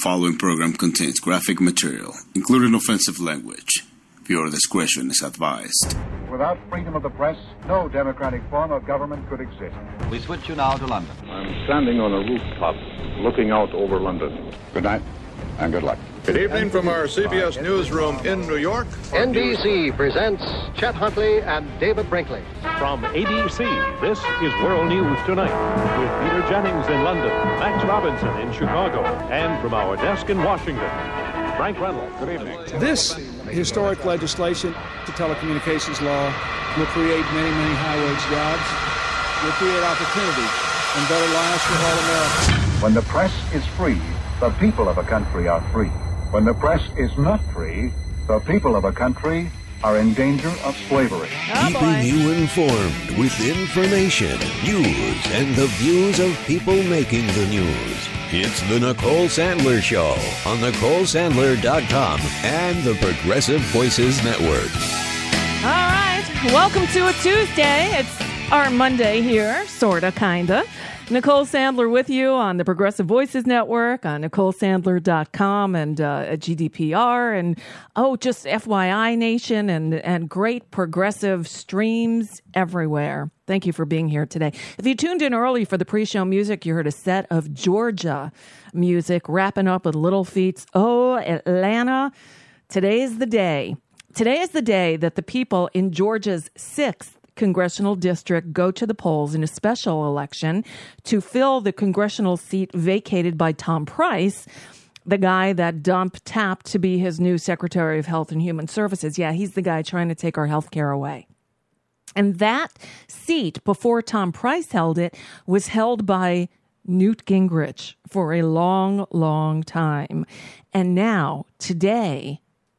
following program contains graphic material, including offensive language. Viewer discretion is advised. Without freedom of the press, no democratic form of government could exist. We switch you now to London. I'm standing on a rooftop looking out over London. Good night and good luck. Good evening from our CBS newsroom in New York. NBC presents Chet Huntley and David Brinkley. From ABC, this is World News Tonight with Peter Jennings in London, Max Robinson in Chicago, and from our desk in Washington, Frank Reynolds. Good evening. This historic legislation, the telecommunications law, will create many, many high-wage jobs, will create opportunity and better lives for all Americans. When the press is free, the people of a country are free. When the press is not free, the people of a country are in danger of slavery. Keeping you informed with information, news, and the views of people making the news. It's the Nicole Sandler Show on NicoleSandler.com and the Progressive Voices Network. All right. Welcome to a Tuesday. It's our Monday here, sorta, kinda. Nicole Sandler with you on the Progressive Voices Network, on NicoleSandler.com and at GDPR, and just FYI Nation and great progressive streams everywhere. Thank you for being here today. If you tuned in early for the pre-show music, you heard a set of Georgia music, wrapping up with Little Feat's Oh, Atlanta. Today's the day. Today is the day that the people in Georgia's 6th congressional district go to the polls in a special election to fill the congressional seat vacated by Tom Price, the guy that Dump tapped to be his new Secretary of Health and Human Services. Yeah, he's the guy trying to take our health care away. And that seat, before Tom Price held it, was held by Newt Gingrich for a long, long time. And now, today,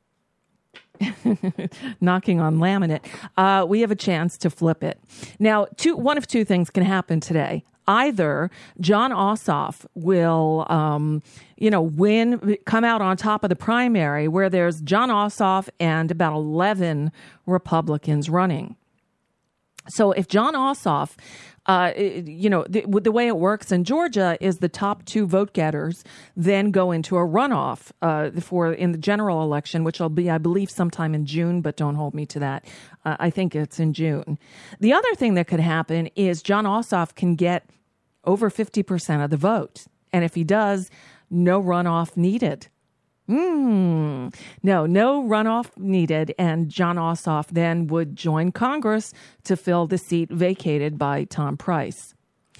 knocking on laminate, we have a chance to flip it. Now, one of two things can happen today. Either Jon Ossoff will, win, come out on top of the primary, where there's Jon Ossoff and about 11 Republicans running. So if Jon Ossoff, the way it works in Georgia is the top 2 vote getters then go into a runoff in the general election, which will be, I believe, sometime in June, but don't hold me to that. I think it's in June. The other thing that could happen is Jon Ossoff can get over 50% of the vote. And if he does, no runoff needed. No runoff needed, and Jon Ossoff then would join Congress to fill the seat vacated by Tom Price.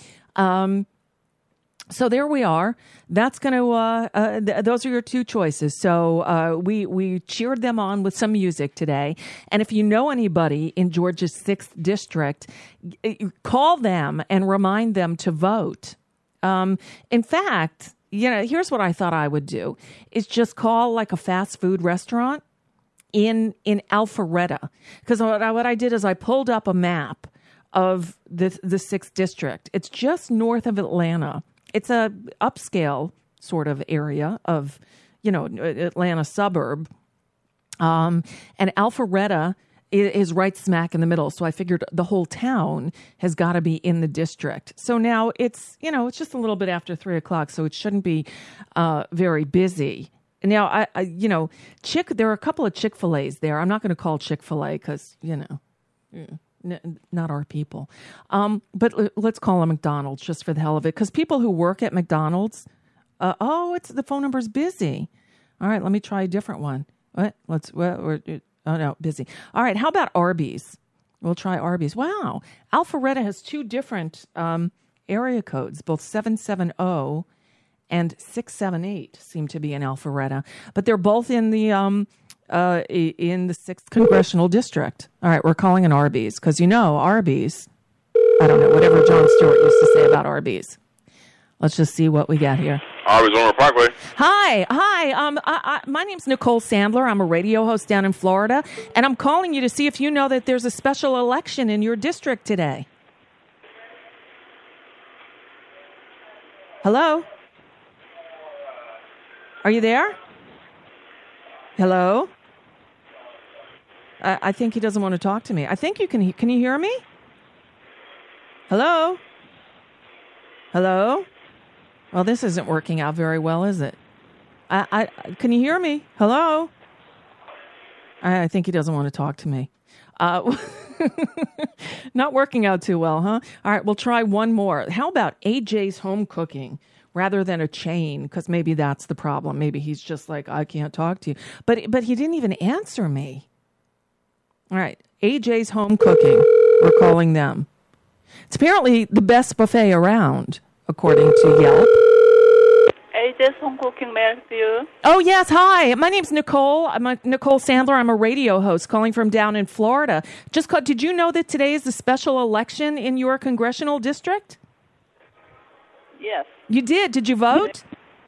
So there we are. That's going to, those are your 2 choices. So we cheered them on with some music today. And if you know anybody in Georgia's 6th district, call them and remind them to vote. In fact, here's what I thought I would do is just call like a fast food restaurant in Alpharetta. Because what I did is I pulled up a map of the 6th district. It's just north of Atlanta. It's a upscale sort of area of, Atlanta suburb. And Alpharetta is right smack in the middle. So I figured the whole town has got to be in the district. So now it's just a little bit after 3:00, so it shouldn't be very busy. Now, there are a couple of Chick-fil-A's there. I'm not going to call Chick-fil-A because, not our people. But let's call them McDonald's just for the hell of it. Because people who work at McDonald's, the phone number's busy. All right, let me try a different one. Oh, no, busy. All right, how about Arby's? We'll try Arby's. Wow. Alpharetta has 2 different area codes, both 770 and 678 seem to be in Alpharetta. But they're both in the 6th congressional district. All right, we're calling an Arby's because, Arby's, I don't know, whatever Jon Stewart used to say about Arby's. Let's just see what we got here. Arby's on Parkway. Hi. My name's Nicole Sandler. I'm a radio host down in Florida, and I'm calling you to see if you know that there's a special election in your district today. Hello? Are you there? Hello? I think he doesn't want to talk to me. I think you can you hear me? Hello? Hello? Well, this isn't working out very well, is it? Can you hear me? Hello? I think he doesn't want to talk to me. Not working out too well, huh? All right, we'll try one more. How about AJ's Home Cooking rather than a chain? Because maybe that's the problem. Maybe he's just like, I can't talk to you. But he didn't even answer me. All right, AJ's Home Cooking. We're calling them. It's apparently the best buffet around, according to Yelp. AJ's Home Cooking, may I help you? Oh, yes. Hi. My name's Nicole. I'm Nicole Sandler. I'm a radio host calling from down in Florida. Did you know that today is the special election in your congressional district? Yes. You did? Did you vote?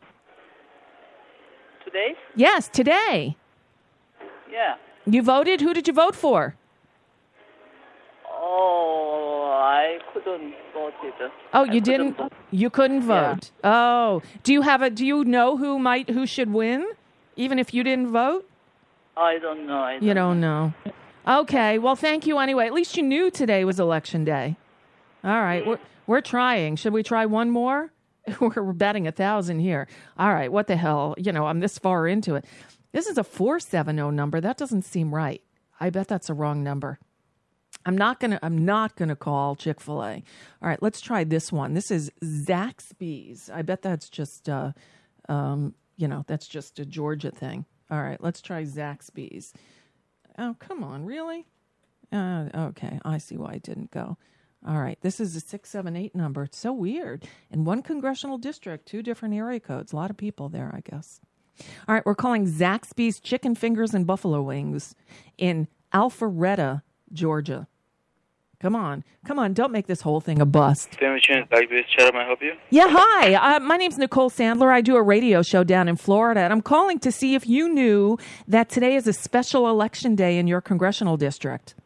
Today? Yes, today. Yeah. You voted? Who did you vote for? Oh, I couldn't vote either. Oh, you didn't? You couldn't vote. Yeah. Oh, do you know who should win, even if you didn't vote? I don't know. You don't know. Okay. Well, thank you anyway. At least you knew today was election day. All right. We're trying. Should we try one more? We're betting 1,000 here. All right. What the hell? I'm this far into it. This is a 470 number. That doesn't seem right. I bet that's a wrong number. I'm not gonna call Chick-fil-A. All right, let's try this one. This is Zaxby's. I bet that's just that's just a Georgia thing. All right, let's try Zaxby's. Oh, come on, really? Okay, I see why it didn't go. All right, this is a 678 number. It's so weird. In one congressional district, 2 different area codes. A lot of people there, I guess. All right, we're calling Zaxby's Chicken Fingers and Buffalo Wings in Alpharetta, Georgia. Come on. Don't make this whole thing a bust. Family Insurance, Zaxby's. Chat, may I help you? Yeah, hi. My name's Nicole Sandler. I do a radio show down in Florida, and I'm calling to see if you knew that today is a special election day in your congressional district.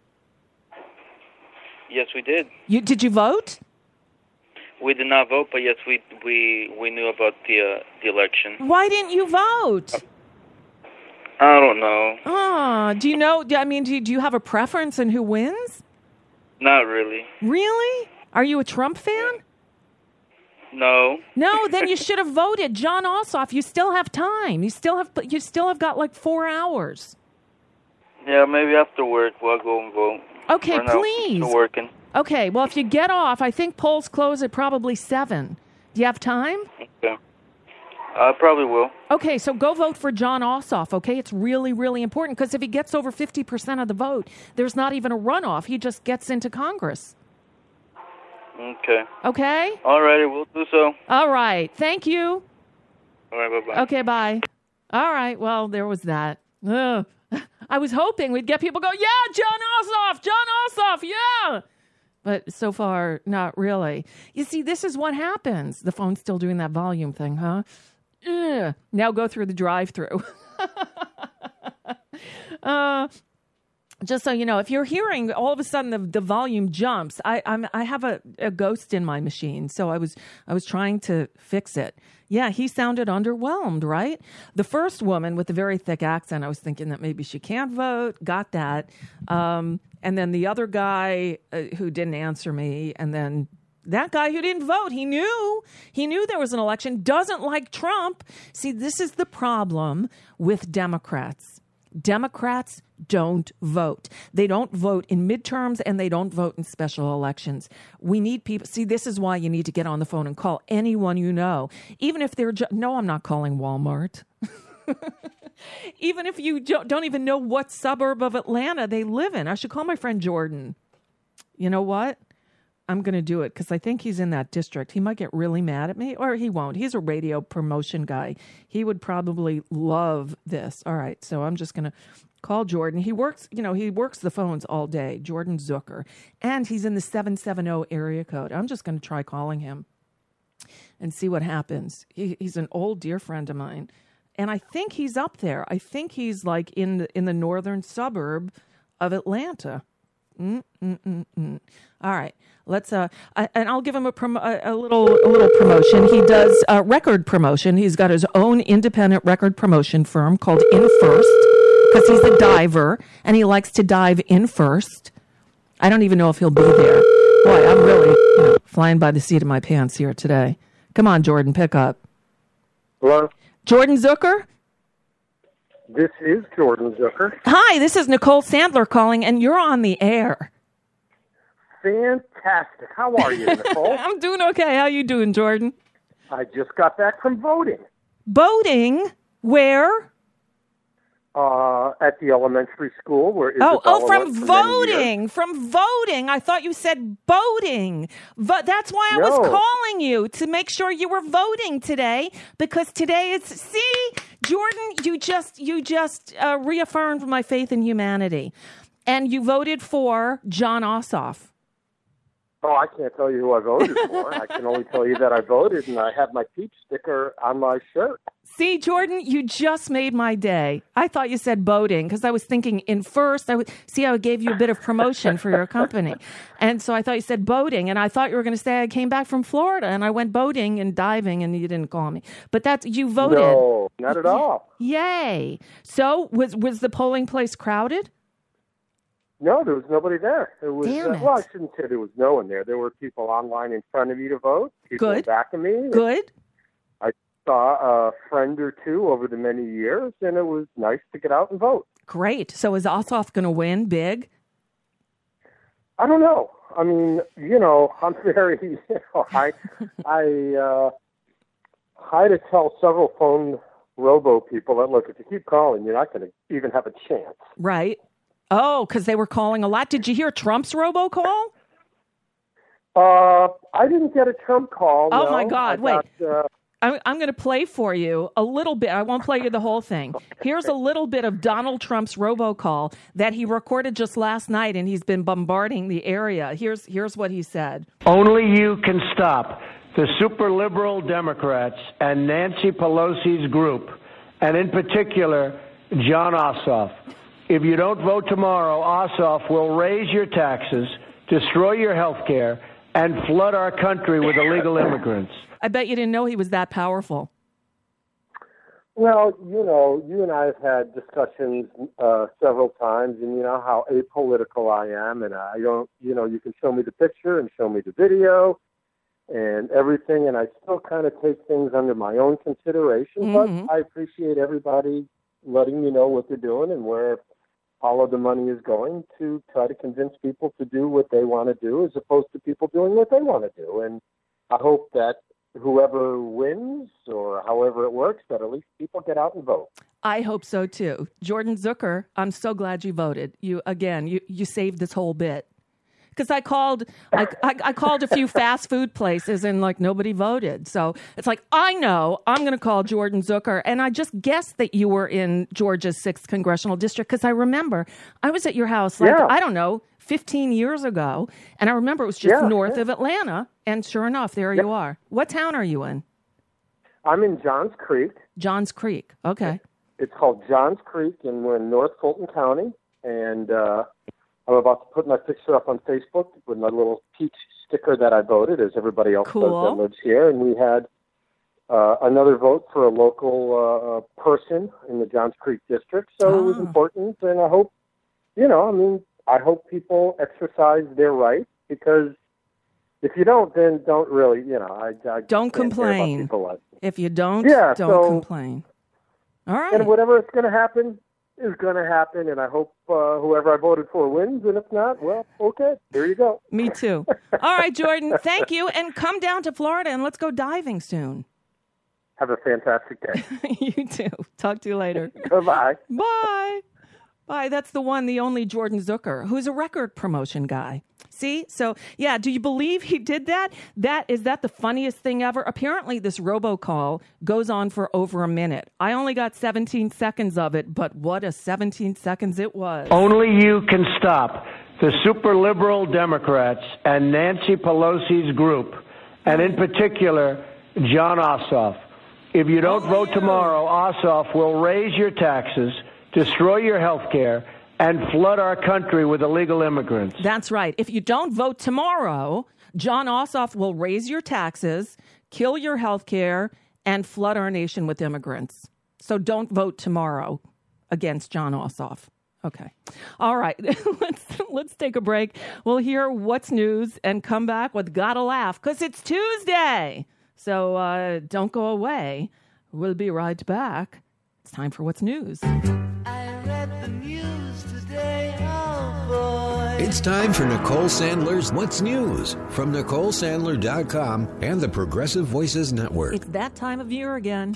Yes, we did. Did you vote? We did not vote, but yes, we knew about the election. Why didn't you vote? I don't know. Oh, do you know? I mean, do you have a preference in who wins? Not really. Really? Are you a Trump fan? No. No, then you should have voted. Jon Ossoff, you still have time. You still have got like 4 hours. Yeah, maybe after work we'll go and vote. Okay, For now, please. still working. Okay, well, if you get off, I think polls close at probably 7. Do you have time? Okay. I probably will. Okay, so go vote for Jon Ossoff, okay? It's really, really important because if he gets over 50% of the vote, there's not even a runoff. He just gets into Congress. Okay. Okay? All righty, we'll do so. All right. Thank you. All right, bye-bye. Okay, bye. All right, well, there was that. Ugh. I was hoping we'd get people go, yeah, Jon Ossoff, yeah. But so far, not really. You see, this is what happens. The phone's still doing that volume thing, huh? Ugh. Now go through the drive-thru. Just so you know, if you're hearing all of a sudden the volume jumps, I have a ghost in my machine, so I was trying to fix it. Yeah, he sounded underwhelmed, right? The first woman with the very thick accent, I was thinking that maybe she can't vote. Got that. And then the other guy who didn't answer me, and then that guy who didn't vote, he knew there was an election, doesn't like Trump. See, this is the problem with Democrats. Democrats don't vote. They don't vote in midterms and they don't vote in special elections. We need people. See, this is why you need to get on the phone and call anyone you know. Even if they're no, I'm not calling Walmart. Even if you don't even know what suburb of Atlanta they live in. I should call my friend Jordan. You know what? I'm going to do it because I think he's in that district. He might get really mad at me, or he won't. He's a radio promotion guy. He would probably love this. All right, so I'm just going to call Jordan. He works the phones all day, Jordan Zucker, and he's in the 770 area code. I'm just going to try calling him and see what happens. He's an old dear friend of mine, and I think he's up there. I think he's like in the northern suburb of Atlanta. All right, let's and I'll give him a little promotion. He does record promotion. He's got his own independent record promotion firm called In First because he's a diver and he likes to dive in first. I don't even know if he'll be there. Boy, I'm really flying by the seat of my pants here today. Come on, Jordan, pick up. Hello? Jordan Zucker? This is Jordan Zucker. Hi, this is Nicole Sandler calling, and you're on the air. Fantastic. How are you, Nicole? I'm doing okay. How you doing, Jordan? I just got back from voting. Voting? Where? At the elementary school where Isabella from voting. From voting. I thought you said boating. That's why I was calling you, to make sure you were voting today, because today is, see, Jordan, you just reaffirmed my faith in humanity. And you voted for Jon Ossoff. Oh, I can't tell you who I voted for. I can only tell you that I voted, and I have my peach sticker on my shirt. See, Jordan, you just made my day. I thought you said boating, because I was thinking in first, I gave you a bit of promotion for your company. And so I thought you said boating, and I thought you were going to say I came back from Florida, and I went boating and diving, and you didn't call me. But you voted. No, not at all. Yay. So was the polling place crowded? No, there was nobody there. It was, Damn it. Well, I shouldn't say there was no one there. There were people online in front of me to vote, people Good. back of me. Good. I saw a friend or two over the many years, and it was nice to get out and vote. Great. So is Ossoff going to win big? I don't know. I mean, I'm very, I had to tell several phone robo people that, look, if you keep calling, you're not going to even have a chance. Right. Oh, because they were calling a lot. Did you hear Trump's robocall? I didn't get a Trump call. Oh, no. my God. Wait. I'm going to play for you a little bit. I won't play you the whole thing. Here's a little bit of Donald Trump's robocall that he recorded just last night, and he's been bombarding the area. Here's what he said. Only you can stop the super liberal Democrats and Nancy Pelosi's group, and in particular, Jon Ossoff. If you don't vote tomorrow, Ossoff will raise your taxes, destroy your health care, and flood our country with illegal immigrants. I bet you didn't know he was that powerful. Well, you and I have had discussions several times, and you know how apolitical I am, and I don't, you can show me the picture and show me the video and everything, and I still kind of take things under my own consideration, Mm-hmm. but I appreciate everybody letting me know what they're doing and where all of the money is going to try to convince people to do what they want to do as opposed to people doing what they want to do. And I hope that whoever wins or however it works, that at least people get out and vote. I hope so, too. Jordan Zucker, I'm so glad you voted. You saved this whole bit. Because I called a few fast food places and nobody voted. So it's I know I'm going to call Jordan Zucker. And I just guessed that you were in Georgia's 6th Congressional District because I remember I was at your house, I don't know, 15 years ago. And I remember it was just north of Atlanta. And sure enough, there you are. What town are you in? I'm in Johns Creek. Johns Creek. Okay. It's called Johns Creek, and we're in North Fulton County. And I'm about to put my picture up on Facebook with my little peach sticker that I voted, as everybody else does that lives here. And we had another vote for a local person in the Johns Creek district. So it was important. And I hope, I hope people exercise their right, because if you don't, then don't really, I don't complain. If you don't, complain. All right. And whatever is going to happen is going to happen, and I hope whoever I voted for wins, and if not, well, okay, there you go. Me too. All right, Jordan, thank you, and come down to Florida, and let's go diving soon. Have a fantastic day. You too. Talk to you later. Goodbye. Bye. Bye. That's the one, the only Jordan Zucker, who's a record promotion guy. See? So, yeah, do you believe he did that? Is that the funniest thing ever? Apparently, this robocall goes on for over a minute. I only got 17 seconds of it, but what a 17 seconds it was. Only you can stop the super liberal Democrats and Nancy Pelosi's group, and in particular, Jon Ossoff. If you don't vote tomorrow, Ossoff will raise your taxes, destroy your health care, and flood our country with illegal immigrants. That's right. If you don't vote tomorrow, Jon Ossoff will raise your taxes, kill your health care, and flood our nation with immigrants. So don't vote tomorrow against Jon Ossoff. Okay. All right. Let's take a break. We'll hear what's news and come back with Gotta Laugh, because it's Tuesday. So don't go away. We'll be right back. It's time for What's News. I read the news today, oh boy. It's time for Nicole Sandler's What's News from NicoleSandler.com and the Progressive Voices Network. It's that time of year again.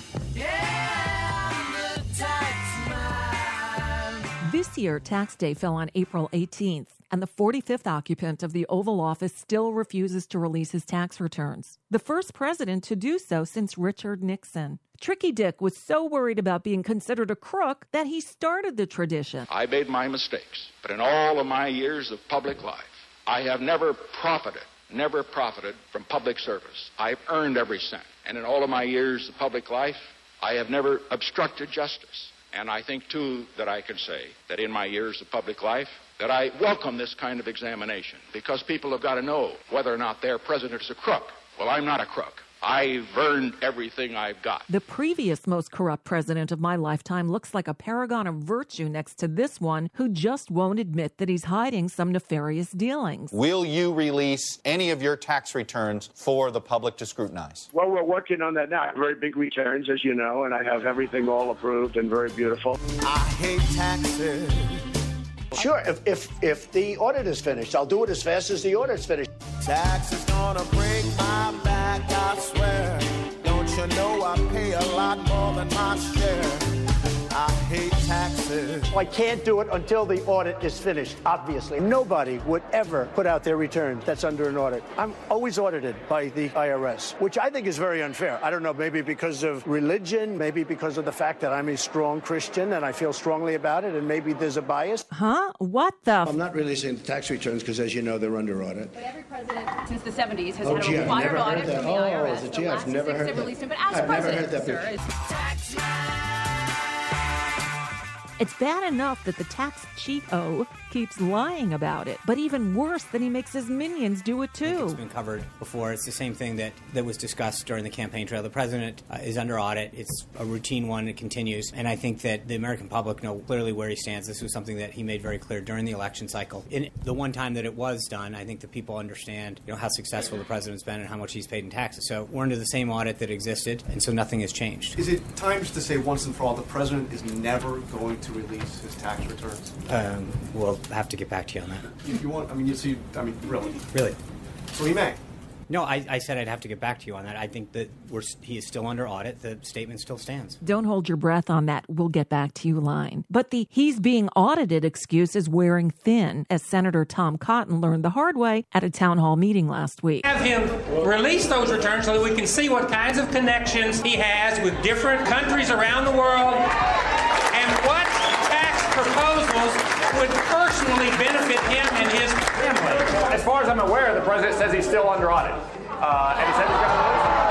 This year, tax day fell on April 18th, and the 45th occupant of the Oval Office still refuses to release his tax returns. The first president to do so since Richard Nixon. Tricky Dick was so worried about being considered a crook that he started the tradition. I made my mistakes, but in all of my years of public life, I have never profited from public service. I've earned every cent. And in all of my years of public life, I have never obstructed justice. And I think, too, that I can say that in my years of public life, that I welcome this kind of examination because people have got to know whether or not their president is a crook. Well, I'm not a crook. I've earned everything I've got. The previous most corrupt president of my lifetime looks like a paragon of virtue next to this one who just won't admit that he's hiding some nefarious dealings. Will you release any of your tax returns for the public to scrutinize? Well, we're working on that now. Very big returns, as you know, and I have everything all approved and very beautiful. I hate taxes. Sure, if the audit is finished, I'll do it as fast as the audit's finished. Tax is gonna break my back, I swear. Don't you know I pay a lot more than my share? I hate taxes. Well, I can't do it until the audit is finished, obviously. Nobody would ever put out their return that's under an audit. I'm always audited by the IRS, which I think is very unfair. I don't know, maybe because of religion, maybe because of the fact that I'm a strong Christian and I feel strongly about it, and maybe there's a bias. Huh? What the? I'm not releasing the tax returns because, as you know, they're under audit. But every president since the 70s has had a required audit from the IRS. Gee, I've never heard that. But as I've never president, heard that before. It's bad enough that the tax cheat-o keeps lying about it, but even worse that he makes his minions do it too. It's been covered before. It's the same thing that was discussed during the campaign trail. The president is under audit. It's a routine one. It continues. And I think that the American public know clearly where he stands. This was something that he made very clear during the election cycle. In the one time that it was done, I think that people understand how successful the president's been and how much he's paid in taxes. So we're under the same audit that existed, and so nothing has changed. Is it time just to say once and for all the president is never going to release his tax returns? We'll have to get back to you on that. If you want, really? Really? So he may? No, I said I'd have to get back to you on that. I think that he is still under audit. The statement still stands. Don't hold your breath on that "we'll get back to you" line. But the "he's being audited" excuse is wearing thin, as Senator Tom Cotton learned the hard way at a town hall meeting last week. Have him release those returns so that we can see what kinds of connections he has with different countries around the world and what tax proposals would personally benefit him and his family. As far as I'm aware, the president says he's still under audit. And he said he's going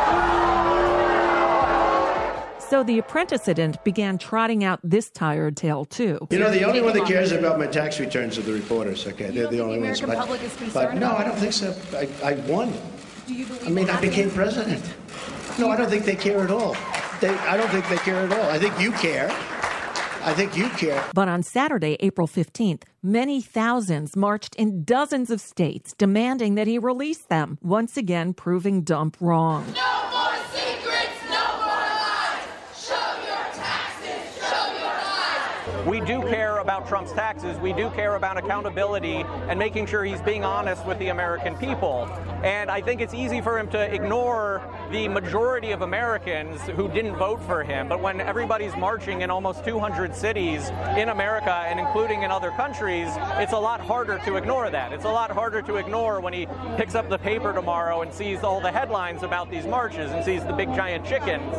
to release it. So the apprentice-ident began trotting out this tired tale, too. The only one that cares about my tax returns are the reporters, okay? They're the only ones. The American public is concerned no, about I don't think so. I won. Do you believe I became president. No, I don't think they care at all. I don't think they care at all. I think you care. But on Saturday, April 15th, many thousands marched in dozens of states demanding that he release them, once again proving Dump wrong. No more secrets, no more lies. Show your taxes, show your lies. We do care about Trump's taxes. We do care about accountability and making sure he's being honest with the American people. And I think it's easy for him to ignore the majority of Americans who didn't vote for him. But when everybody's marching in almost 200 cities in America and including in other countries, it's a lot harder to ignore that. It's a lot harder to ignore when he picks up the paper tomorrow and sees all the headlines about these marches and sees the big giant chickens.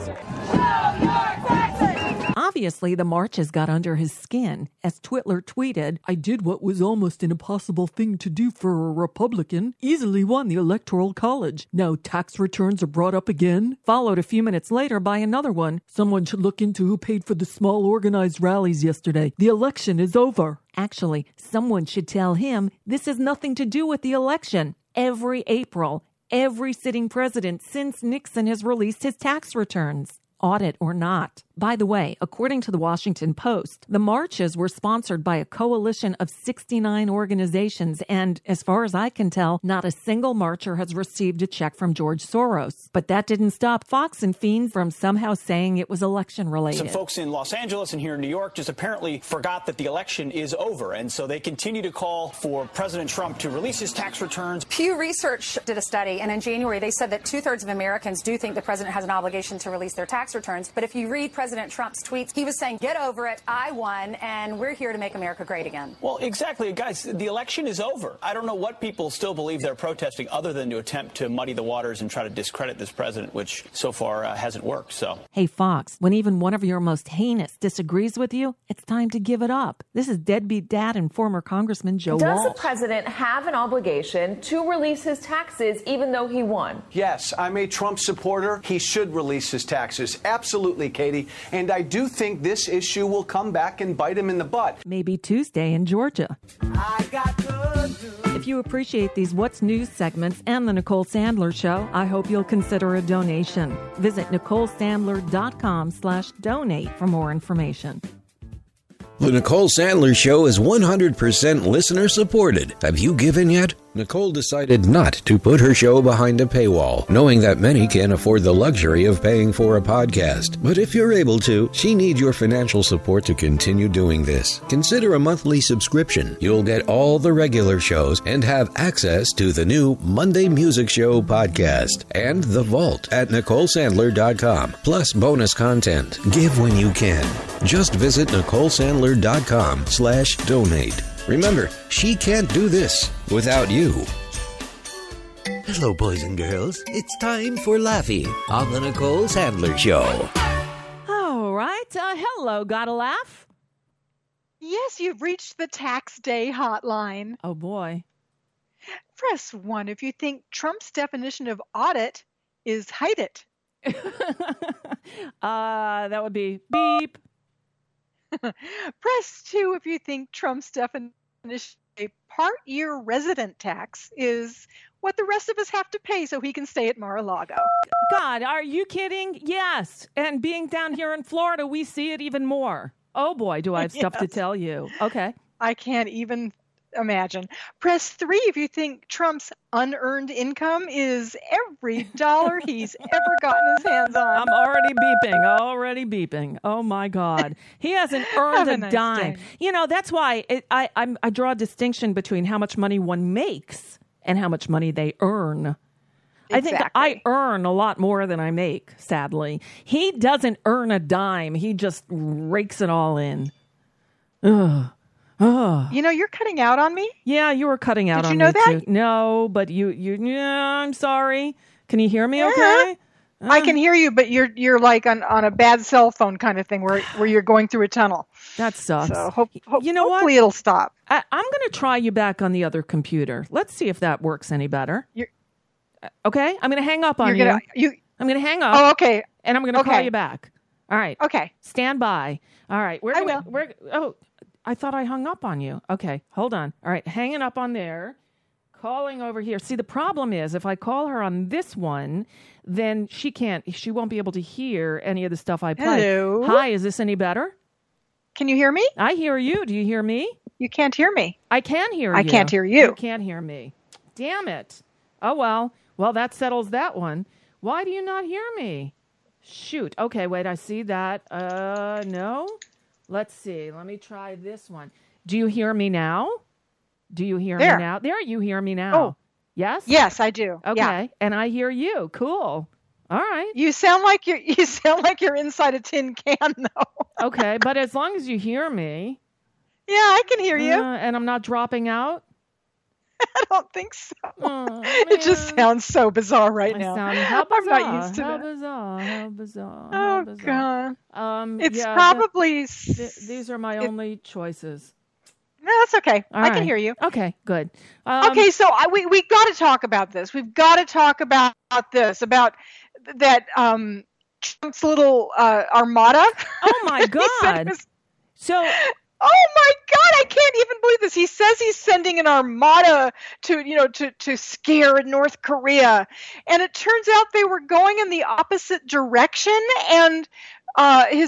Obviously, the marches got under his skin. As Twitler tweeted, "I did what was almost an impossible thing to do for a Republican. Easily won the Electoral College. Now tax returns are brought up again." Followed a few minutes later by another one. "Someone should look into who paid for the small organized rallies yesterday. The election is over." Actually, someone should tell him this has nothing to do with the election. Every April, every sitting president since Nixon has released his tax returns, audit or not. By the way, according to the Washington Post, the marches were sponsored by a coalition of 69 organizations, and as far as I can tell, not a single marcher has received a check from George Soros. But that didn't stop Fox and Fiends from somehow saying it was election-related. Some folks in Los Angeles and here in New York just apparently forgot that the election is over, and so they continue to call for President Trump to release his tax returns. Pew Research did a study, and in January they said that 2/3 of Americans do think the president has an obligation to release their tax returns. But if you read President Trump's tweets, he was saying, get over it, I won, and we're here to make America great again. Well, exactly. Guys, the election is over. I don't know what people still believe they're protesting other than to attempt to muddy the waters and try to discredit this president, which so far hasn't worked. So, hey, Fox, when even one of your most heinous disagrees with you, it's time to give it up. This is deadbeat dad and former Congressman Joe Does Walsh. the president have an obligation to release his taxes even though he won? Yes, I'm a Trump supporter. He should release his taxes. Absolutely, Katie. And I do think this issue will come back and bite him in the butt. Maybe Tuesday in Georgia. If you appreciate these What's News segments and the Nicole Sandler Show, I hope you'll consider a donation. Visit NicoleSandler.com/donate for more information. The Nicole Sandler Show is 100% listener supported. Have you given yet? Nicole decided not to put her show behind a paywall, knowing that many can't afford the luxury of paying for a podcast. But if you're able to, she needs your financial support to continue doing this. Consider a monthly subscription. You'll get all the regular shows and have access to the new Monday Music Show podcast and The Vault at NicoleSandler.com, plus bonus content. Give when you can. Just visit NicoleSandler.com/donate. Remember, she can't do this without you. Hello, boys and girls. It's time for Laffy on the Nicole Sandler Show. All right. Hello, gotta laugh? Yes, you've reached the tax day hotline. Oh, boy. Press 1 if you think Trump's definition of audit is hide it. That would be beep. Press 2 if you think Trump's definition of a part-year resident tax is what the rest of us have to pay so he can stay at Mar-a-Lago. God, are you kidding? Yes. And being down here in Florida, we see it even more. Oh, boy, do I have stuff to tell you. Okay. I can't even imagine. Press 3 if you think Trump's unearned income is every dollar he's ever gotten his hands on. I'm already beeping. Oh, my God. He hasn't earned a dime. Day. You know, that's why I draw a distinction between how much money one makes and how much money they earn. Exactly. I think I earn a lot more than I make, sadly. He doesn't earn a dime. He just rakes it all in. Ugh. Oh. You know, you're cutting out on me? Yeah, you were cutting out on me. Did you know that? Too. No, but yeah, I'm sorry. Can you hear me okay? I can hear you, but you're like on a bad cell phone kind of thing where you're going through a tunnel. That sucks. So hopefully it'll stop. I'm going to try you back on the other computer. Let's see if that works any better. Okay? I'm going to hang up on you. I'm going to hang up. Oh, okay. And I'm going to call you back. All right. Okay. Stand by. All right. I will. I thought I hung up on you. Okay, hold on. All right, hanging up on there, calling over here. See, the problem is if I call her on this one, then she won't be able to hear any of the stuff I play. Hello? Hi, is this any better? Can you hear me? I hear you. Do you hear me? You can't hear me. I can hear you. I can't hear you. You can't hear me. Damn it. Oh, well. Well, that settles that one. Why do you not hear me? Shoot. Okay, wait, I see that. No. Let's see. Let me try this one. Do you hear me now? Do you hear me now? There, you hear me now. Oh. Yes? Yes, I do. Okay. Yeah. And I hear you. Cool. All right. You sound like you're inside a tin can though. Okay, but as long as you hear me. Yeah, I can hear you. And I'm not dropping out? I don't think so. It just sounds so bizarre right now. I'm not used to How bizarre. Oh, God. It's yeah, probably... these are my only choices. No, that's okay. All I right. can hear you. Okay, good. Okay, so we got to talk about this. We've got to talk about this, about that Trump's little armada. Oh, my God. Oh my God, I can't even believe this. He says he's sending an armada to scare North Korea. And it turns out they were going in the opposite direction. And his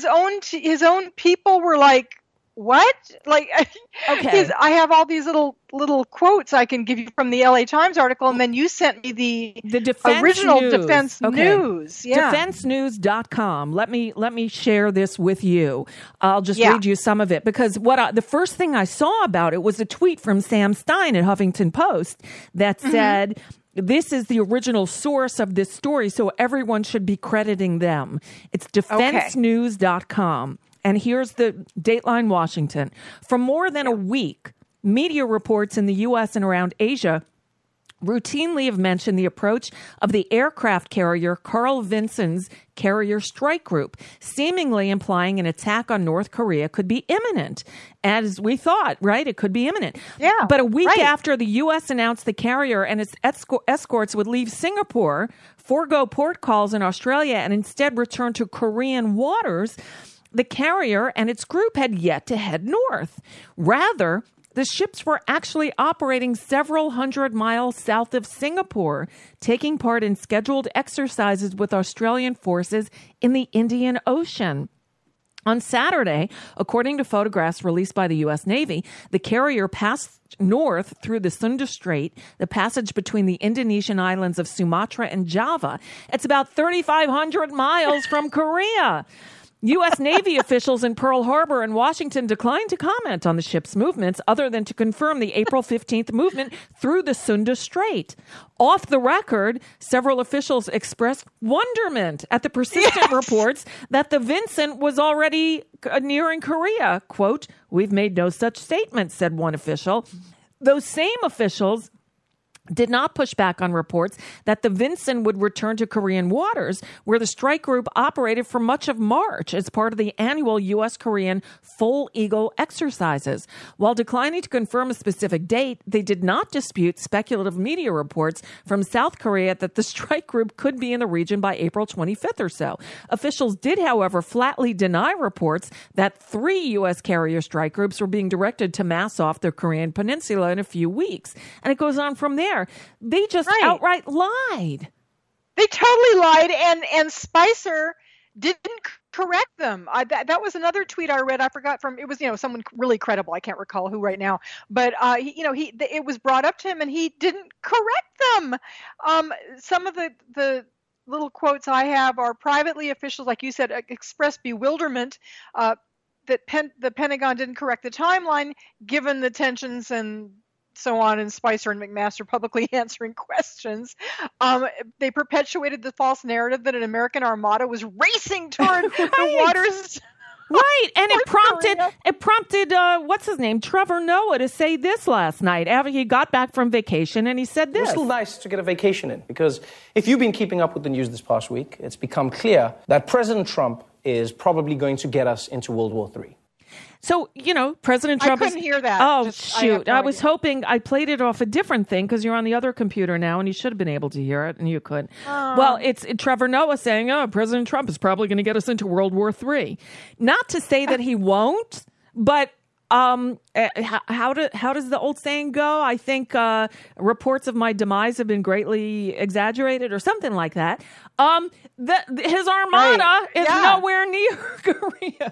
own people were like, what? Like, okay. I have all these little quotes I can give you from the LA Times article, and then you sent me the defense original news. defense news. Yeah. Defensenews.com. Let me share this with you. I'll just read you some of it, because the first thing I saw about it was a tweet from Sam Stein at Huffington Post that said, this is the original source of this story, so everyone should be crediting them. It's defensenews.com. And here's the Dateline Washington. For more than a week, media reports in the U.S. and around Asia routinely have mentioned the approach of the aircraft carrier Carl Vinson's carrier strike group, seemingly implying an attack on North Korea could be imminent. As we thought, right? It could be imminent. Yeah. But a week after the U.S. announced the carrier and its escorts would leave Singapore, forego port calls in Australia, and instead return to Korean waters, the carrier and its group had yet to head north. Rather, the ships were actually operating several hundred miles south of Singapore, taking part in scheduled exercises with Australian forces in the Indian Ocean. On Saturday, according to photographs released by the U.S. Navy, the carrier passed north through the Sunda Strait, the passage between the Indonesian islands of Sumatra and Java. It's about 3,500 miles from Korea. U.S. Navy officials in Pearl Harbor and Washington declined to comment on the ship's movements other than to confirm the April 15th movement through the Sunda Strait. Off the record, several officials expressed wonderment at the persistent reports that the Vincent was already nearing Korea. Quote, "We've made no such statement," said one official. Those same officials did not push back on reports that the Vincent would return to Korean waters, where the strike group operated for much of March as part of the annual U.S.-Korean Full Eagle exercises. While declining to confirm a specific date, they did not dispute speculative media reports from South Korea that the strike group could be in the region by April 25th or so. Officials did, however, flatly deny reports that 3 U.S. carrier strike groups were being directed to mass off the Korean peninsula in a few weeks. And it goes on from there. They just outright lied. They totally lied, and Spicer didn't correct them. That was another tweet I read. I forgot from, it was someone really credible. I can't recall who right now, but it was brought up to him, and he didn't correct them. Some of the little quotes I have are privately officials, like you said, expressed bewilderment that the Pentagon didn't correct the timeline given the tensions and so on, and Spicer and McMaster publicly answering questions. They perpetuated the false narrative that an American armada was racing toward the waters. Right, and it prompted what's his name, Trevor Noah, to say this last night after he got back from vacation, and he said this. It's still nice to get a vacation in, because if you've been keeping up with the news this past week, it's become clear that President Trump is probably going to get us into World War III. So, President Trump... I couldn't hear that. Oh, shoot. I was hoping I played it off a different thing because you're on the other computer now, and you should have been able to hear it, and you couldn't. Well, it's Trevor Noah saying, President Trump is probably going to get us into World War III. Not to say that he won't, but... how does the old saying go? I think reports of my demise have been greatly exaggerated, or something like that. His armada is nowhere near Korea.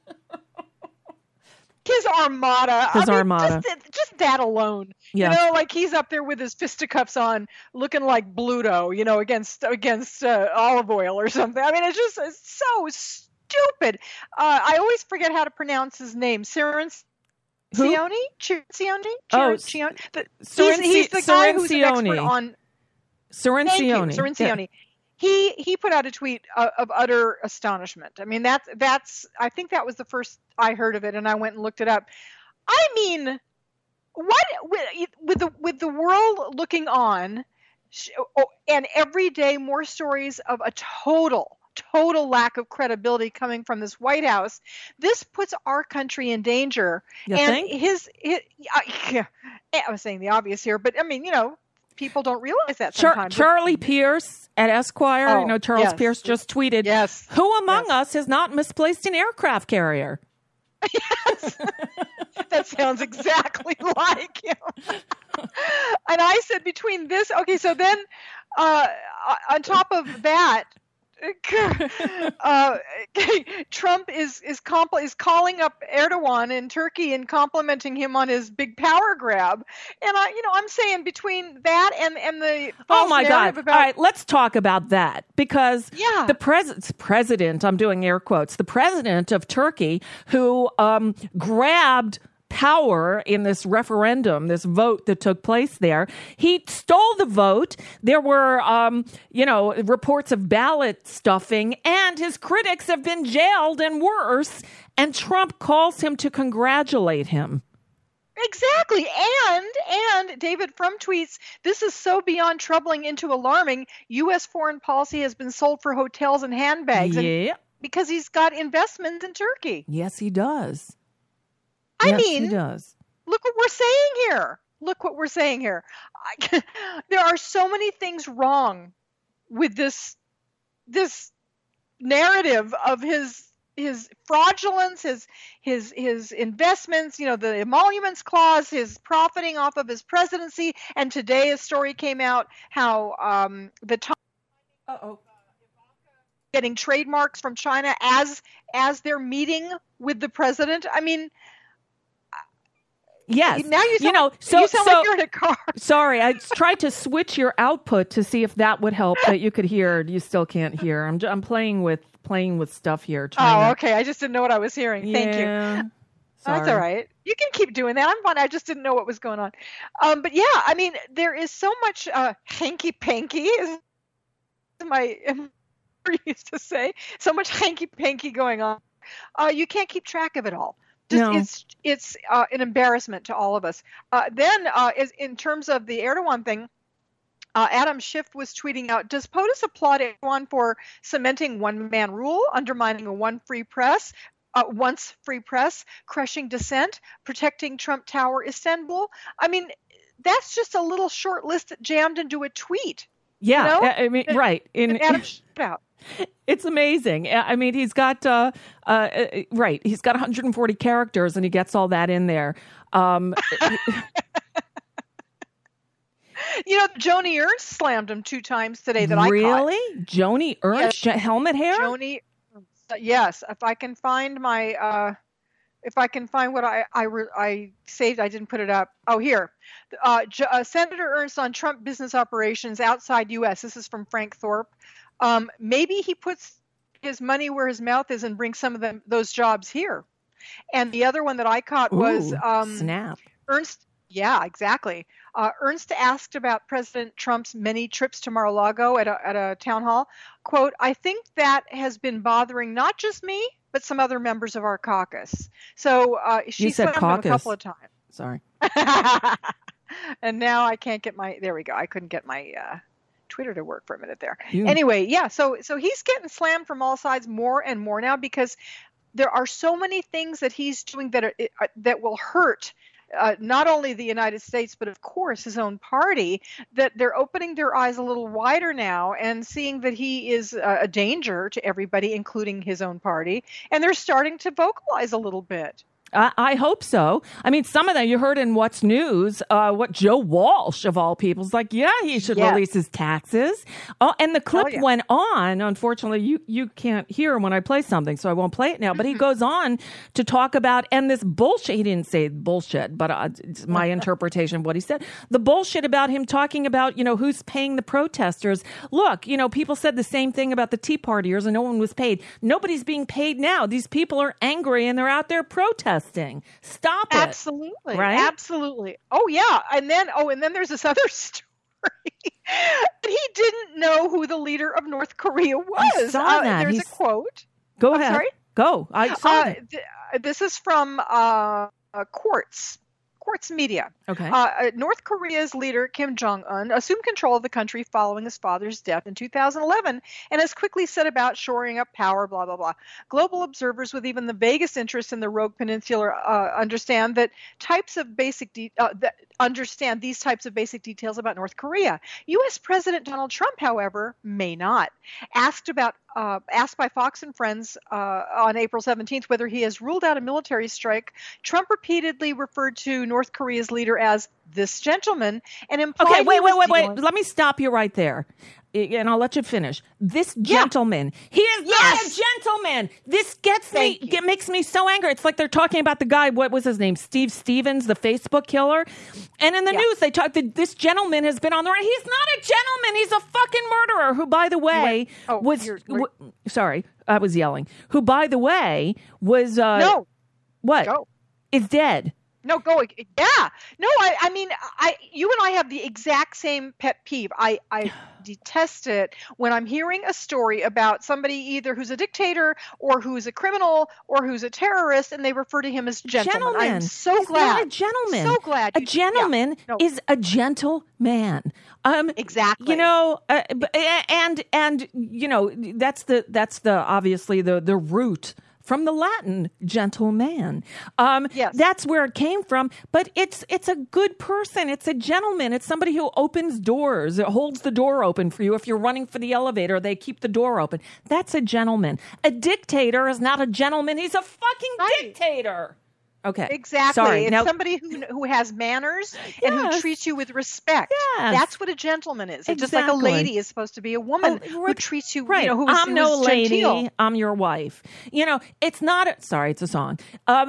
His armada. Armada. Just that alone. Yeah. Like he's up there with his fisticuffs on, looking like Bluto, against olive oil or something. I mean, it's so stupid. I always forget how to pronounce his name. Cione? He's the guy who's an expert on... Cirincione. He put out a tweet of utter astonishment. I mean, that's I think that was the first I heard of it, and I went and looked it up. I mean, what with the world looking on, and every day more stories of a total lack of credibility coming from this White House. This puts our country in danger. You and think? I was saying the obvious here, but I mean, people don't realize that sometimes. Charlie Pierce at Esquire, Charles Pierce just tweeted, "Who among us has not misplaced an aircraft carrier?" Yes, that sounds exactly like him. And I said, between this, okay, so then on top of that, Trump is calling up Erdogan in Turkey and complimenting him on his big power grab, and I'm saying between that and the oh my God! About, all right, let's talk about that because the president, I'm doing air quotes, the president of Turkey who grabbed power in this referendum, this vote that took place there. He stole the vote. There were, reports of ballot stuffing, and his critics have been jailed and worse. And Trump calls him to congratulate him. Exactly. And David Frum tweets, this is so beyond troubling into alarming. U.S. foreign policy has been sold for hotels and handbags. Yeah. Because he's got investments in Turkey. Yes, he does. I yes, mean, he does. Look what we're saying here. There are so many things wrong with this narrative of his fraudulence, his investments, the emoluments clause, his profiting off of his presidency. And today a story came out how getting trademarks from China as they're meeting with the president. I mean, yes. Now you sound like you're in a car. Sorry, I tried to switch your output to see if that would help, that you could hear. You still can't hear. I'm playing with stuff here. Okay. I just didn't know what I was hearing. Thank you. Sorry. That's all right. You can keep doing that. I'm fine. I just didn't know what was going on. But yeah, I mean, there is so much hanky-panky, as my used to say. So much hanky-panky going on. You can't keep track of it all. It's an embarrassment to all of us. Then, in terms of the Erdogan thing, Adam Schiff was tweeting out, does POTUS applaud Erdogan for cementing one-man rule, undermining a once free press, crushing dissent, protecting Trump Tower Istanbul? I mean, that's just a little short list jammed into a tweet. Yeah, I mean, right. Adam Schiff out. It's amazing. I mean, he's got he's got 140 characters, and he gets all that in there. Joni Ernst slammed him 2 times today. That I caught. Really, Joni Ernst, yes. helmet hair. Joni, yes. If I can find my, what I saved, I didn't put it up. Oh, here, Senator Ernst on Trump business operations outside U.S. This is from Frank Thorpe. Maybe he puts his money where his mouth is and brings some of those jobs here. And the other one that I caught was snap. Ernst. Yeah, exactly. Ernst asked about President Trump's many trips to Mar-a-Lago at a town hall. Quote, I think that has been bothering not just me, but some other members of our caucus. So she said caucus a couple of times. Sorry. And now I can't get there we go. I couldn't get my Twitter to work for a minute there. Anyway, yeah, so he's getting slammed from all sides more and more now because there are so many things that he's doing that will hurt not only the United States, but of course his own party, that they're opening their eyes a little wider now and seeing that he is a danger to everybody, including his own party. And they're starting to vocalize a little bit. I hope so. I mean, some of that you heard in What's News, what Joe Walsh, of all people, is like, yeah, he should release his taxes. Oh, and the clip went on. Unfortunately, you can't hear when I play something, so I won't play it now. But he goes on to talk about, and this bullshit, he didn't say bullshit, but it's my interpretation of what he said. The bullshit about him talking about, who's paying the protesters. Look, people said the same thing about the Tea Partiers and no one was paid. Nobody's being paid now. These people are angry and they're out there protesting. Stop it. Absolutely. Right? Absolutely. Oh, yeah. And then there's this other story. He didn't know who the leader of North Korea was. I saw that. There's a quote. Go ahead. Sorry? Go. I saw it. This is from Quartz Media. Okay. North Korea's leader, Kim Jong-un, assumed control of the country following his father's death in 2011 and has quickly set about shoring up power, blah, blah, blah. Global observers with even the vaguest interest in the rogue peninsula understand these types of basic details about North Korea. U.S. President Donald Trump, however, may not. Asked by Fox and Friends on April 17th whether he has ruled out a military strike, Trump repeatedly referred to North Korea's leader as this gentleman and implied. Okay, wait. Let me stop you right there. And I'll let you finish. This gentleman, he is not a gentleman. This it makes me so angry. It's like they're talking about the guy, what was his name? Steve Stevens, the Facebook killer. And in the news, they talk that this gentleman has been on the run. He's not a gentleman. He's a fucking murderer who, by the way, sorry, I was yelling. Who, by the way, was, is dead. No, go. Yeah. No, I mean, you and I have the exact same pet peeve. I detest it when I'm hearing a story about somebody either who's a dictator or who's a criminal or who's a terrorist, and they refer to him as gentleman. I'm so glad. Not a gentleman. So glad. A gentleman is a gentleman. Exactly. You know, and you know, that's the obviously the root from the Latin gentleman. Yes. That's where it came from. But it's a good person. It's a gentleman. It's somebody who opens doors. It holds the door open for you. If you're running for the elevator, they keep the door open. That's a gentleman. A dictator is not a gentleman. He's a fucking dictator. Okay. Exactly. Sorry. It's now, somebody who has manners and who treats you with respect. Yes. That's what a gentleman is. It's just like a lady is supposed to be a woman who treats you, right. you know, I'm no lady. genteel. I'm your wife. You know, it's not sorry, it's a song.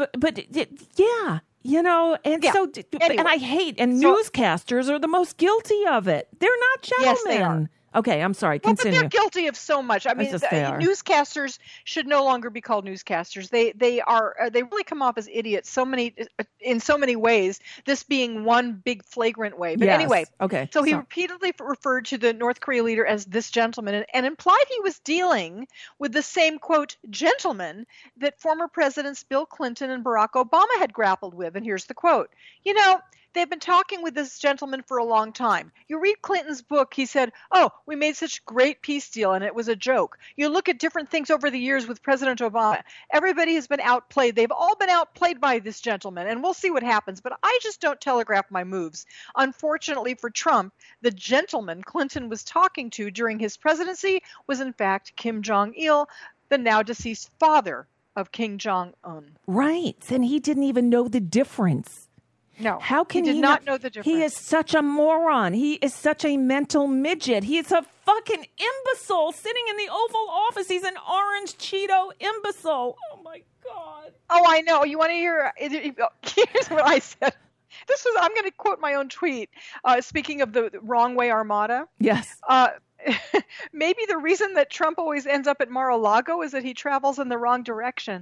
Yeah. You know, and so, anyway, and I hate, and newscasters are the most guilty of it. They're not gentlemen. Yes, they are. Okay, I'm sorry. Well, Continue. but they're guilty of so much. I mean, newscasters should no longer be called newscasters. They really come off as idiots. In so many ways. This being one big flagrant way. But anyway, okay. So he repeatedly referred to the North Korea leader as this gentleman, and implied he was dealing with the same quote gentleman that former presidents Bill Clinton and Barack Obama had grappled with. And here's the quote. You know, they've been talking with this gentleman for a long time. You read Clinton's book, he said, "Oh, we made such a great peace deal and it was a joke." You look at different things over the years with President Obama. Everybody has been outplayed. They've all been outplayed by this gentleman, and we'll see what happens. But I just don't telegraph my moves. Unfortunately for Trump, the gentleman Clinton was talking to during his presidency was in fact Kim Jong-il, the now deceased father of Kim Jong-un. Right, and he didn't even know the difference. No, how can he did not know the difference? He is such a moron. He is such a mental midget. He is a fucking imbecile sitting in the Oval Office. He's an orange Cheeto imbecile. Oh my God. Oh, I know. You want to hear? Here's what I said. I'm going to quote my own tweet. Speaking of the wrong way armada. Yes. Maybe the reason that Trump always ends up at Mar-a-Lago is that he travels in the wrong direction.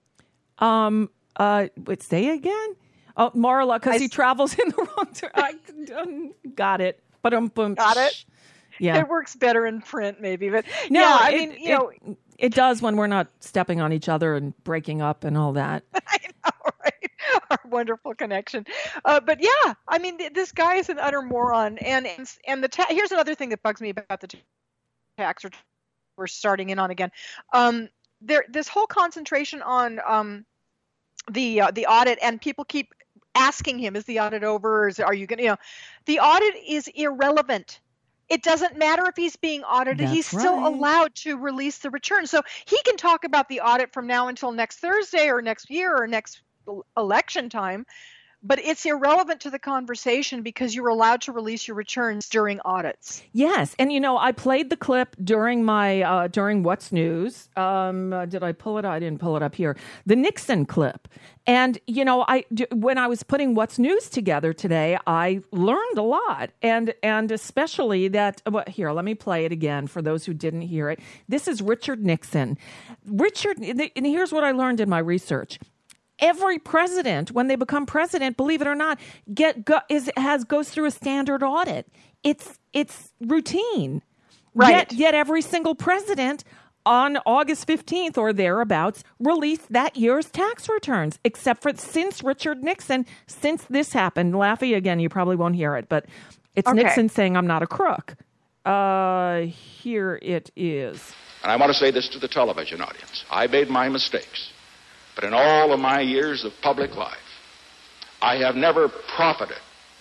Say again? Oh, Mar-a-Lago, because he travels in the wrong direction. Got it. Got it? Yeah. It works better in print, maybe. But no, yeah, I mean, you know. It does when we're not stepping on each other and breaking up and all that. I know, right? Our wonderful connection. But yeah, I mean, this guy is an utter moron. And here's another thing that bugs me about the tax return we're starting in on again. This whole concentration on the audit, and people keep asking him, is the audit over? Are you going to, the audit is irrelevant. It doesn't matter if he's being audited. That's he's still allowed to release the return. So he can talk about the audit from now until next Thursday or next year or next election time. But it's irrelevant to the conversation because you're allowed to release your returns during audits. Yes. And, I played the clip during my during What's News. Did I pull it? I didn't pull it up here. The Nixon clip. And, when I was putting What's News together today, I learned a lot. And especially that, here, let me play it again for those who didn't hear it. This is Richard Nixon. And here's what I learned in my research. Every president, when they become president, believe it or not, goes through a standard audit. It's routine. Right. Yet every single president on August 15th or thereabouts released that year's tax returns, except for since Richard Nixon, since this happened. Laffy, again, you probably won't hear it, but it's Nixon saying, "I'm not a crook." Here it is. And I want to say this to the television audience. I made my mistakes. But in all of my years of public life, I have never profited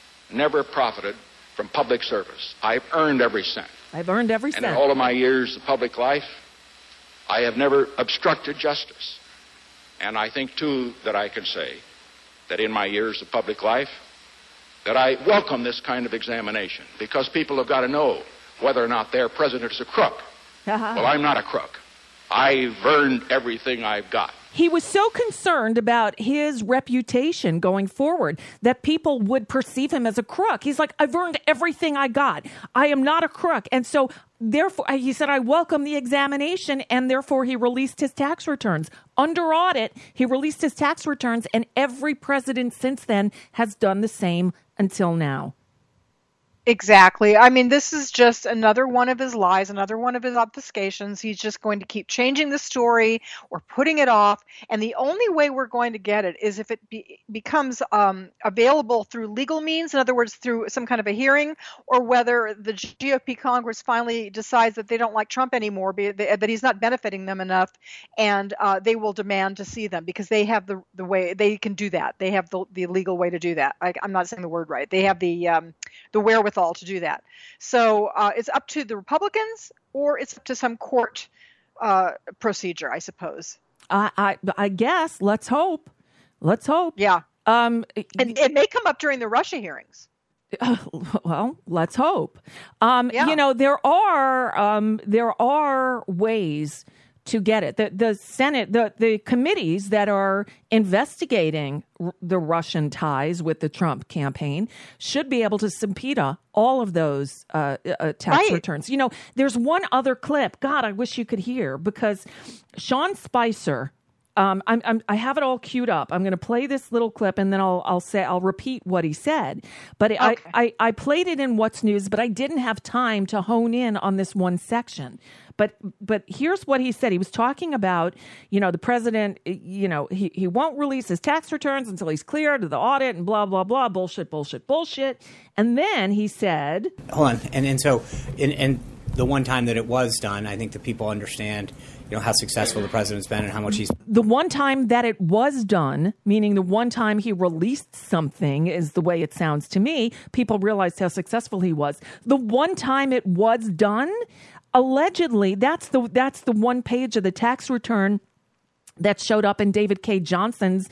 from public service. I've earned every cent. I've earned every cent. And in all of my years of public life, I have never obstructed justice. And I think, too, that I can say that in my years of public life, that I welcome this kind of examination because people have got to know whether or not their president is a crook. Well, I'm not a crook. I've earned everything I've got. He was so concerned about his reputation going forward that people would perceive him as a crook. He's like, I've earned everything I got. I am not a crook. And so, therefore, he said, I welcome the examination, and therefore he released his tax returns. Under audit, he released his tax returns, and every president since then has done the same until now. Exactly. I mean, this is just another one of his lies, another one of his obfuscations. He's just going to keep changing the story or putting it off. And the only way we're going to get it is if it becomes available through legal means, in other words, through some kind of a hearing, or whether the GOP Congress finally decides that they don't like Trump anymore, that he's not benefiting them enough, and they will demand to see them because they have the way they can do that. They have the legal way to do that. I'm not saying the word right. They have the wherewithal to do that. So it's up to the Republicans, or it's up to some court procedure, I suppose. I guess. Let's hope. Yeah. And it may come up during the Russia hearings. Well, let's hope. You know, there are ways to get it. The Senate, the committees that are investigating the Russian ties with the Trump campaign should be able to subpoena all of those tax returns. You know, there's one other clip. God, I wish you could hear, because Sean Spicer, I have it all queued up. I'm going to play this little clip, and then I'll repeat what he said. But okay. I played it in What's News, but I didn't have time to hone in on this one section. But here's what he said. He was talking about, you know, the president, you know, he won't release his tax returns until he's cleared of the audit and blah, blah, blah, bullshit. And then he said... Hold on. And so the one time that it was done, I think that people understand, you know, how successful the president's been and how much he's... The one time that it was done, meaning the one time he released something, is the way it sounds to me, people realized how successful he was. The one time it was done... Allegedly, that's the one page of the tax return that showed up in David K. Johnston's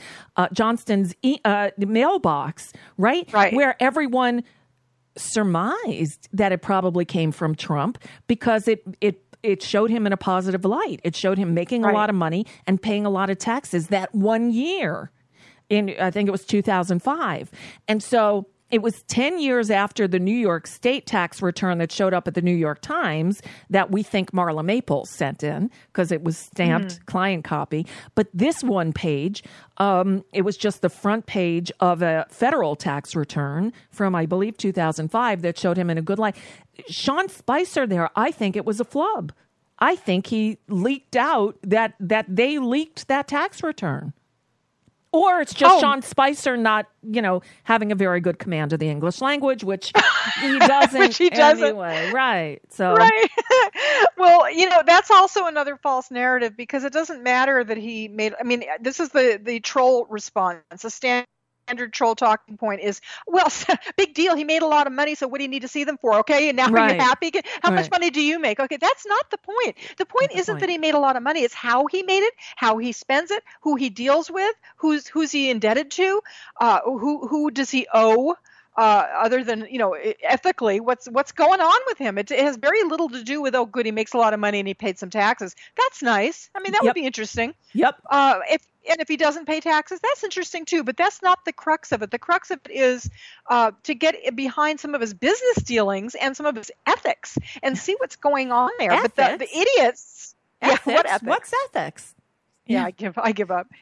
mailbox, right? Where everyone surmised that it probably came from Trump because it showed him in a positive light. It showed him making a lot of money and paying a lot of taxes that one year. I think it was 2005, and so. It was 10 years after the New York State tax return that showed up at the New York Times that we think Marla Maples sent in because it was stamped client copy. But this one page, it was just the front page of a federal tax return from, I believe, 2005 that showed him in a good light. Sean Spicer there, I think it was a flub. I think he leaked out that they leaked that tax return. Or it's just Sean Spicer not, you know, having a very good command of the English language, which he doesn't anyway. Right. So. Right. Well, you know, that's also another false narrative because it doesn't matter that he made, I mean, this is the troll response. A standard troll talking point is, well, big deal. He made a lot of money, so what do you need to see them for? Okay, and now are you happy? How much money do you make? Okay, that's not the point. The point isn't that he made a lot of money. It's how he made it, how he spends it, who he deals with, who's he indebted to, who does he owe? Other than, you know, ethically, what's going on with him? It has very little to do with, oh, good, he makes a lot of money and he paid some taxes. That's nice. I mean, that would be interesting. Yep. If he doesn't pay taxes, that's interesting too. But that's not the crux of it. The crux of it is to get behind some of his business dealings and some of his ethics and see what's going on there. Ethics? But the idiots. Ethics? Yeah, what ethics? What's ethics? Yeah, I give up.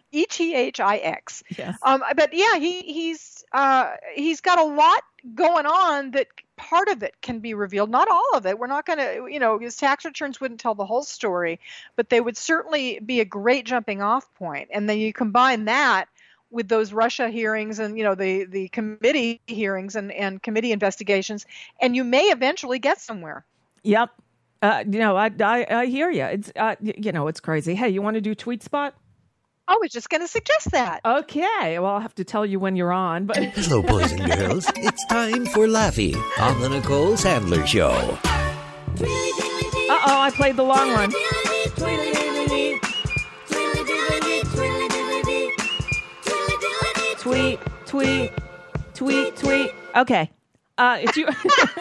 ETHIX. Yes. But yeah, he's got a lot going on that part of it can be revealed. Not all of it. We're not going to, you know, his tax returns wouldn't tell the whole story, but they would certainly be a great jumping off point. And then you combine that with those Russia hearings and, you know, the committee hearings and committee investigations, and you may eventually get somewhere. Yep. You know, I hear you. It's, you know, it's crazy. Hey, you want to do Tweet Spot? I was just going to suggest that. Okay. Well, I'll have to tell you when you're on. But hello, boys and girls. It's time for Laffy on the Nicole Sandler Show. Uh-oh, I played the long one. Tweet. Okay. It's you.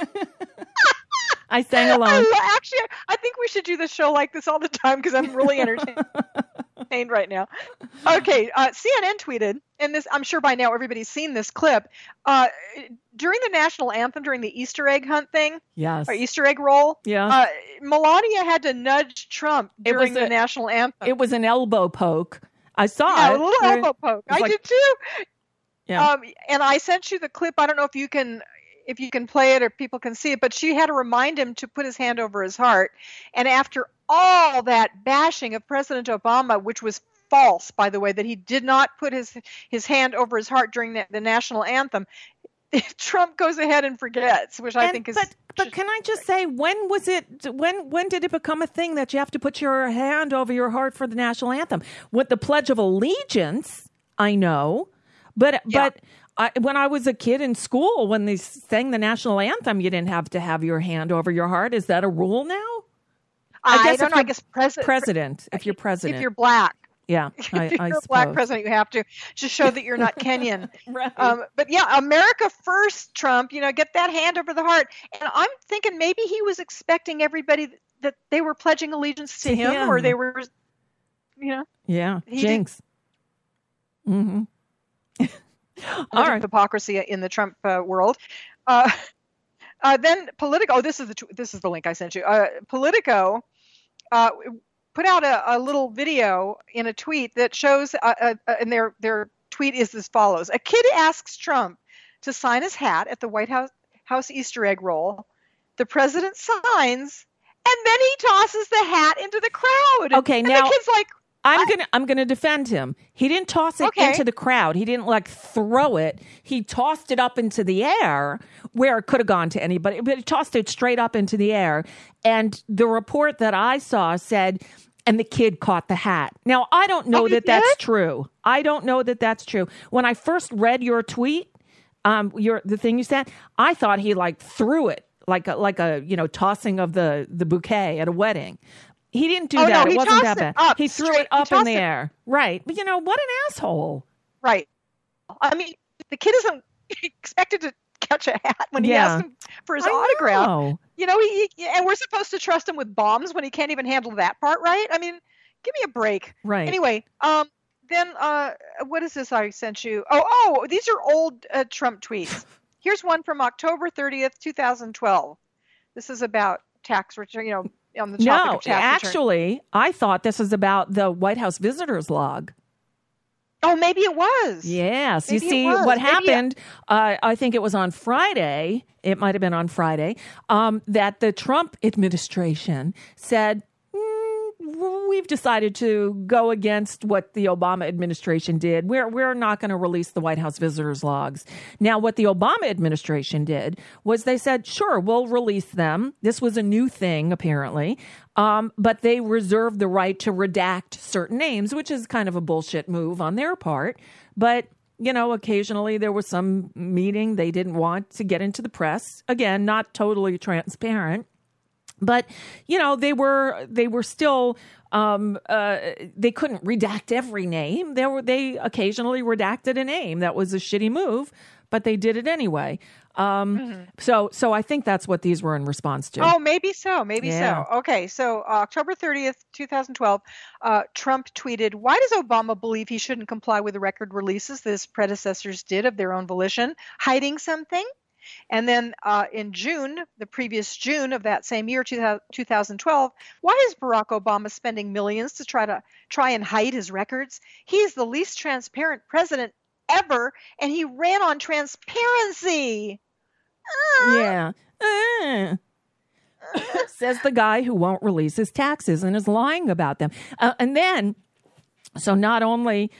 I sang alone. Actually, I think we should do the show like this all the time because I'm really entertained right now. Okay, CNN tweeted, and this I'm sure by now everybody's seen this clip. During the national anthem, during the Easter egg hunt thing, yes, or Easter egg roll, yeah, Melania had to nudge Trump during the national anthem. It was an elbow poke. I saw it. A little elbow poke. I did too. Yeah. And I sent you the clip. I don't know if you can play it or people can see it, but she had to remind him to put his hand over his heart. And after all that bashing of President Obama, which was false, by the way, that he did not put his hand over his heart during the national anthem, Trump goes ahead and forgets, which I think is. But can I just say, when was it? When did it become a thing that you have to put your hand over your heart for the national anthem? With the Pledge of Allegiance, I know, but when I was a kid in school, when they sang the national anthem, you didn't have to have your hand over your heart. Is that a rule now? I don't know. I guess president. If you're president, if you're black. Yeah, if you're I a suppose. black president, you have to show that you're not Kenyan. Right. But yeah, America first, Trump. Get that hand over the heart. And I'm thinking maybe he was expecting everybody that they were pledging allegiance to him, or they were, Yeah, jinx. Mm-hmm. All right. Hypocrisy in the Trump world. Then Politico. Oh, this is the link I sent you. Politico put out a little video in a tweet that shows, and their tweet is as follows: a kid asks Trump to sign his hat at the White House Easter egg roll. The president signs, and then he tosses the hat into the crowd. Okay, and now the kid's like, I'm gonna defend him. He didn't toss it into the crowd. He didn't throw it. He tossed it up into the air where it could have gone to anybody, but he tossed it straight up into the air. And the report that I saw said, and the kid caught the hat. Now, I don't know that's true. I don't know that that's true. When I first read your tweet, the thing you said, I thought he threw it like a tossing of the bouquet at a wedding. He didn't do that. No, it wasn't that bad. Up, he threw it up in the air. Right. But what an asshole. Right. I mean, the kid isn't expected to catch a hat when he asks him for his autograph. Know. And we're supposed to trust him with bombs when he can't even handle that part, right? I mean, give me a break. Right. Anyway, then what is this I sent you? Oh, these are old Trump tweets. Here's one from October 30th, 2012. This is about tax return, on the topic of tax return. Actually, I thought this was about the White House visitors log. Oh, maybe it was. Yes. Maybe you see, what happened, I think it was on Friday, it might have been on Friday, that the Trump administration said, we've decided to go against what the Obama administration did. We're not going to release the White House visitors logs. Now, what the Obama administration did was they said, sure, we'll release them. This was a new thing, apparently. But they reserved the right to redact certain names, which is kind of a bullshit move on their part. But, occasionally there was some meeting they didn't want to get into the press. Again, not totally transparent. But, they were still, they couldn't redact every name. They occasionally redacted a name. That was a shitty move, but they did it anyway. So I think that's what these were in response to. Oh, maybe so. So. Okay. So October 30th, 2012, Trump tweeted, "Why does Obama believe he shouldn't comply with the record releases that his predecessors did of their own volition? Hiding something?" And then in June, the previous June of that same year, 2012, why is Barack Obama spending millions to try and hide his records? He is the least transparent president ever, and he ran on transparency. Yeah. Says the guy who won't release his taxes and is lying about them. And then, so not only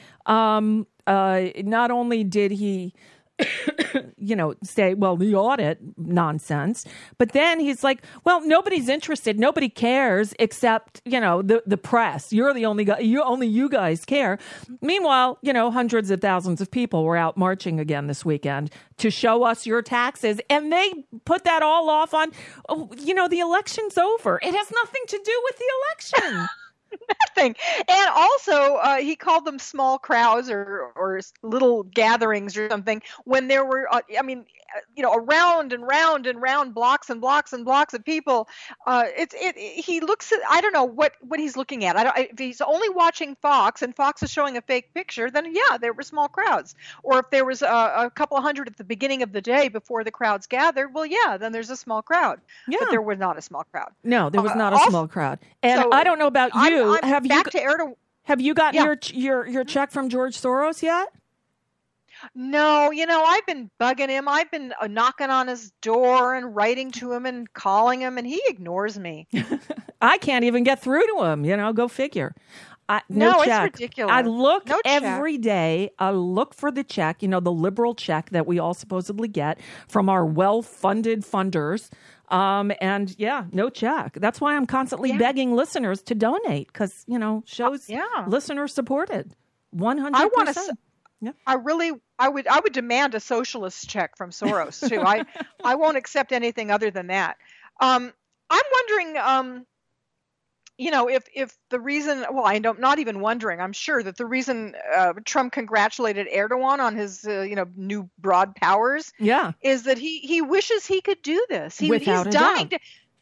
did he say, well, the audit nonsense, but then he's like, well, nobody's interested. Nobody cares except, the press. You're the only guy, you guys care. Meanwhile, hundreds of thousands of people were out marching again this weekend to show us your taxes. And they put that all off on, the election's over. It has nothing to do with the election. Nothing. And also, he called them small crowds or little gatherings or something when there were, around and round and round, blocks and blocks and blocks of people. He looks at, I don't know what he's looking at. If he's only watching Fox and Fox is showing a fake picture, then yeah, there were small crowds. Or if there was a couple of hundred at the beginning of the day before the crowds gathered, well, yeah, then there's a small crowd. Yeah. But there was not a small crowd. No, there was not a small crowd. And so I don't know about you. Have you gotten your check from George Soros yet? No, I've been bugging him. I've been knocking on his door and writing to him and calling him, and he ignores me. I can't even get through to him. Go figure. No, check. It's ridiculous. I look every day. I look for the check, the liberal check that we all supposedly get from our well-funded funders. And yeah, no check. That's why I'm constantly begging listeners to donate because, shows listener supported 100%. Yeah. I would demand a socialist check from Soros too. I won't accept anything other than that. I'm wondering, if the reason, not even wondering, I'm sure that the reason Trump congratulated Erdogan on his, new broad powers is that he wishes he could do this. He's dying.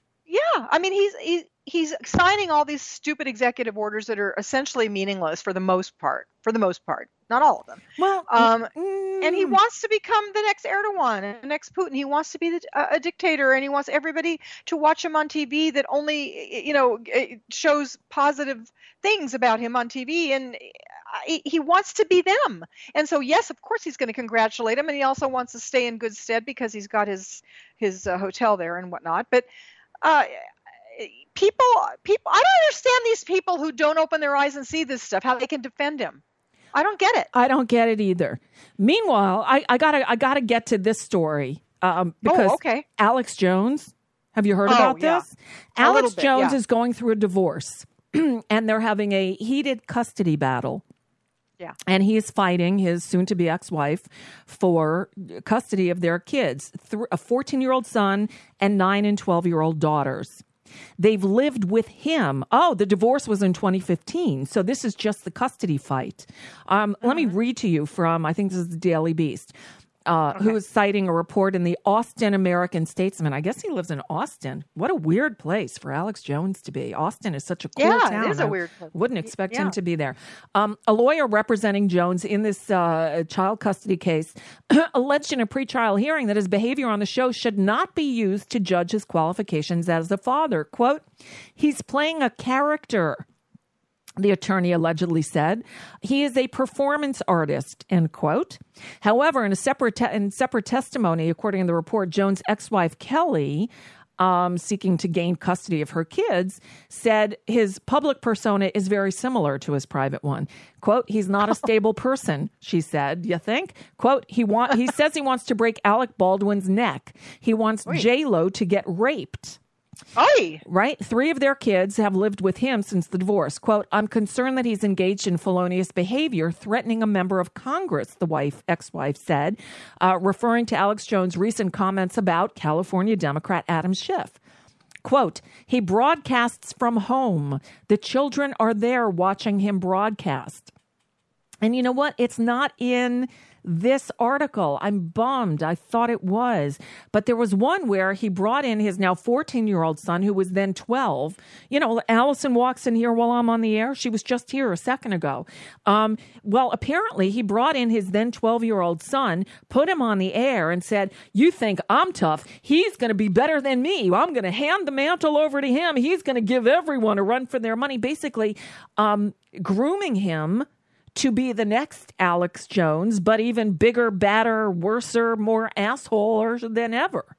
He's signing all these stupid executive orders that are essentially meaningless for the most part, not all of them. Well, and he wants to become the next Erdogan and the next Putin. He wants to be a dictator, and he wants everybody to watch him on TV that only, shows positive things about him on TV. And he wants to be them. And so, yes, of course, he's going to congratulate him. And he also wants to stay in good stead because he's got his hotel there and whatnot. But, people, I don't understand these people who don't open their eyes and see this stuff, how they can defend him. I don't get it. I don't get it either. Meanwhile, I gotta get to this story because Alex Jones. Have you heard about this? Alex Jones is going through a divorce, and they're having a heated custody battle. Yeah. And he is fighting his soon-to-be ex-wife for custody of their kids, a 14-year-old son and 9 and 12-year-old daughters. They've lived with him. Oh, the divorce was in 2015. So this is just the custody fight. Let me read to you from, I think this is the Daily Beast, who is citing a report in the Austin American-Statesman. I guess he lives in Austin. What a weird place for Alex Jones to be. Austin is such a cool town. Yeah, it is a weird place. Wouldn't expect him to be there. A lawyer representing Jones in this child custody case alleged in a pretrial hearing that his behavior on the show should not be used to judge his qualifications as a father. Quote, he's playing a character, the attorney allegedly said. He is a performance artist, end quote. However, in a separate testimony, according to the report, Jones' ex-wife, Kelly, seeking to gain custody of her kids, said his public persona is very similar to his private one. Quote, he's not a stable person, she said. You think? Quote, he says he wants to break Alec Baldwin's neck. He wants J-Lo to get raped. Oy. Right? 3 of their kids have lived with him since the divorce. Quote, I'm concerned that he's engaged in felonious behavior, threatening a member of Congress, the ex-wife said, referring to Alex Jones' recent comments about California Democrat Adam Schiff. Quote, he broadcasts from home. The children are there watching him broadcast. And you know what? It's not in this article. I'm bummed. I thought it was. But there was one where he brought in his now 14-year-old son, who was then 12. Allison walks in here while I'm on the air. She was just here a second ago. Well, apparently he brought in his then 12-year-old son, put him on the air and said, you think I'm tough. He's going to be better than me. I'm going to hand the mantle over to him. He's going to give everyone a run for their money. Basically, grooming him to be the next Alex Jones, but even bigger, badder, worser, more asshole than ever.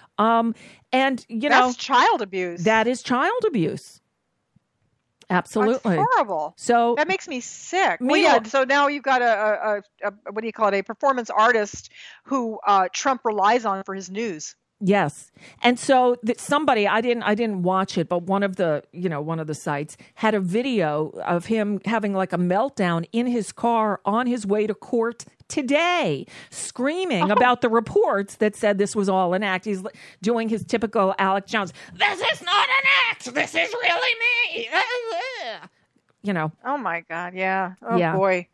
That's child abuse. That is child abuse. Absolutely. That's horrible. So that makes me sick. So now you've got a what do you call it? A performance artist who Trump relies on for his news. Yes. And so somebody, I didn't watch it, but one of the sites had a video of him having like a meltdown in his car on his way to court today, screaming about the reports that said this was all an act. He's doing his typical Alex Jones. This is not an act. This is really me. Oh my God. Yeah. Oh yeah. boy.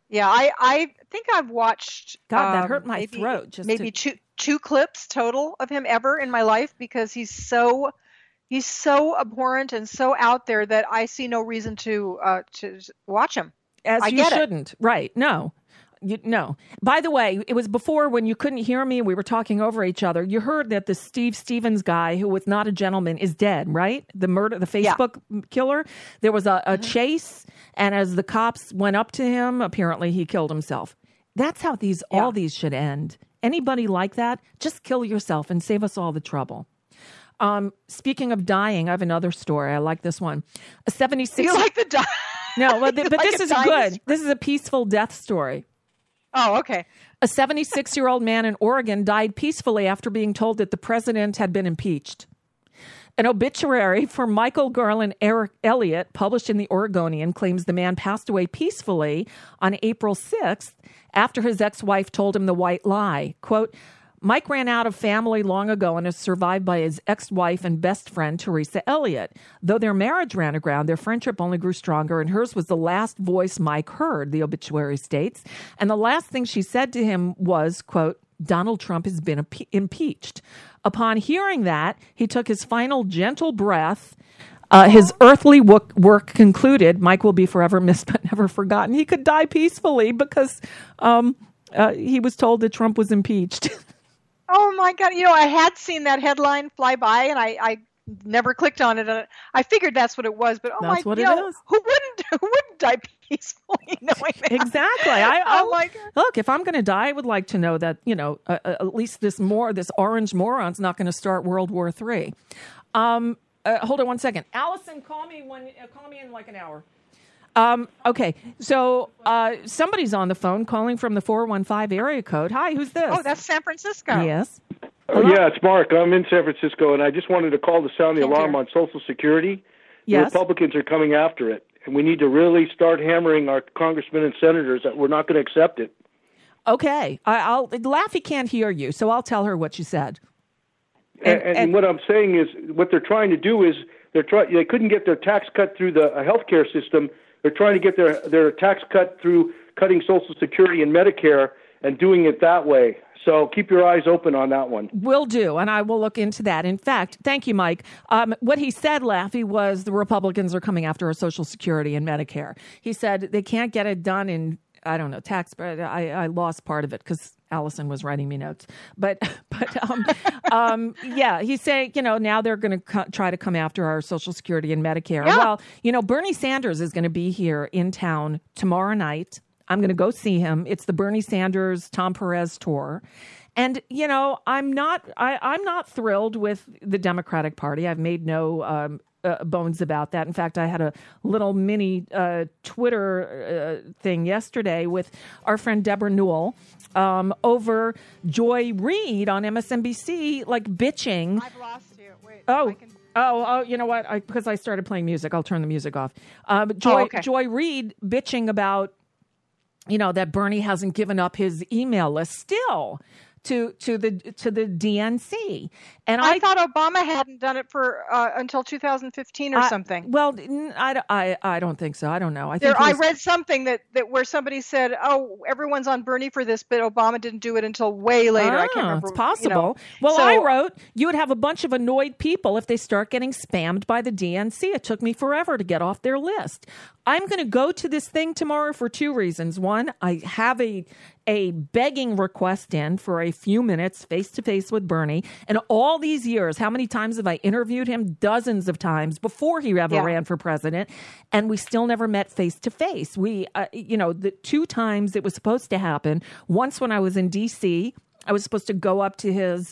Yeah, I think I've watched. God, that hurt my throat. Just maybe two clips total of him ever in my life, because he's so abhorrent and so out there that I see no reason to watch him. As you shouldn't, right? No. No. By the way, it was before when you couldn't hear me. We were talking over each other. You heard that the Steve Stevens guy, who was not a gentleman, is dead, right? The Facebook killer. There was a chase, and as the cops went up to him, apparently he killed himself. That's how all these should end. Anybody like that, just kill yourself and save us all the trouble. Speaking of dying, I have another story. I like this one. A 76. You like the die? No, but this is good. This is a peaceful death story. Oh, okay. A 76-year-old man in Oregon died peacefully after being told that the president had been impeached. An obituary for Michael Garland Elliott, published in the Oregonian, claims the man passed away peacefully on April 6th after his ex-wife told him the white lie. Quote, Mike ran out of family long ago and is survived by his ex-wife and best friend, Teresa Elliott. Though their marriage ran aground, their friendship only grew stronger, and hers was the last voice Mike heard, the obituary states. And the last thing she said to him was, quote, Donald Trump has been impeached. Upon hearing that, he took his final gentle breath. His earthly work concluded. Mike will be forever missed but never forgotten. He could die peacefully because he was told that Trump was impeached. Oh my God! I had seen that headline fly by, and I never clicked on it. I figured that's what it was, but that's what it is. Who wouldn't die peacefully knowing that? Exactly. Oh my God! Look, if I'm going to die, I would like to know that at least this orange moron's not going to start World War III. Hold on one second, Allison. Call me in like an hour. Okay, so somebody's on the phone calling from the 415 area code. Hi, who's this? Oh, that's San Francisco. Yes. Yeah, it's Mark. I'm in San Francisco, and I just wanted to call to sound the alarm on Social Security. Yes. The Republicans are coming after it, and we need to really start hammering our congressmen and senators that we're not going to accept it. Okay. Laffy can't hear you, so I'll tell her what you said. And what I'm saying is what they're trying to do is they couldn't get their tax cut through the healthcare system. They're trying to get their tax cut through cutting Social Security and Medicare and doing it that way. So keep your eyes open on that one. Will do, and I will look into that. In fact, thank you, Mike. What he said, Laffy, was the Republicans are coming after our Social Security and Medicare. He said they can't get it done in, I don't know, tax. But I lost part of it because Allison was writing me notes. But yeah, he's saying, now they're going to try to come after our Social Security and Medicare. Yeah. Well, Bernie Sanders is going to be here in town tomorrow night. I'm going to go see him. It's the Bernie Sanders, Tom Perez tour. And, I'm not thrilled with the Democratic Party. I've made no bones about that. In fact, I had a little mini Twitter thing yesterday with our friend Deborah Newell over Joy Reid on MSNBC, like bitching. I've lost you. Wait. Oh, you know what? Because I started playing music. I'll turn the music off. Okay. Joy Reid bitching about, that Bernie hasn't given up his email list still to the DNC. And I thought Obama hadn't done it for until 2015 or something. Well, I don't think so. I don't know. I read something that where somebody said, "Oh, everyone's on Bernie for this, but Obama didn't do it until way later." I can't remember. It's possible. Well, I wrote you would have a bunch of annoyed people if they start getting spammed by the DNC. It took me forever to get off their list. I'm going to go to this thing tomorrow for two reasons. One, I have a begging request in for a few minutes face-to-face with Bernie. And all these years, how many times have I interviewed him? Dozens of times before he ever ran for president. And we still never met face-to-face. We, the two times it was supposed to happen, once when I was in D.C., I was supposed to go up to his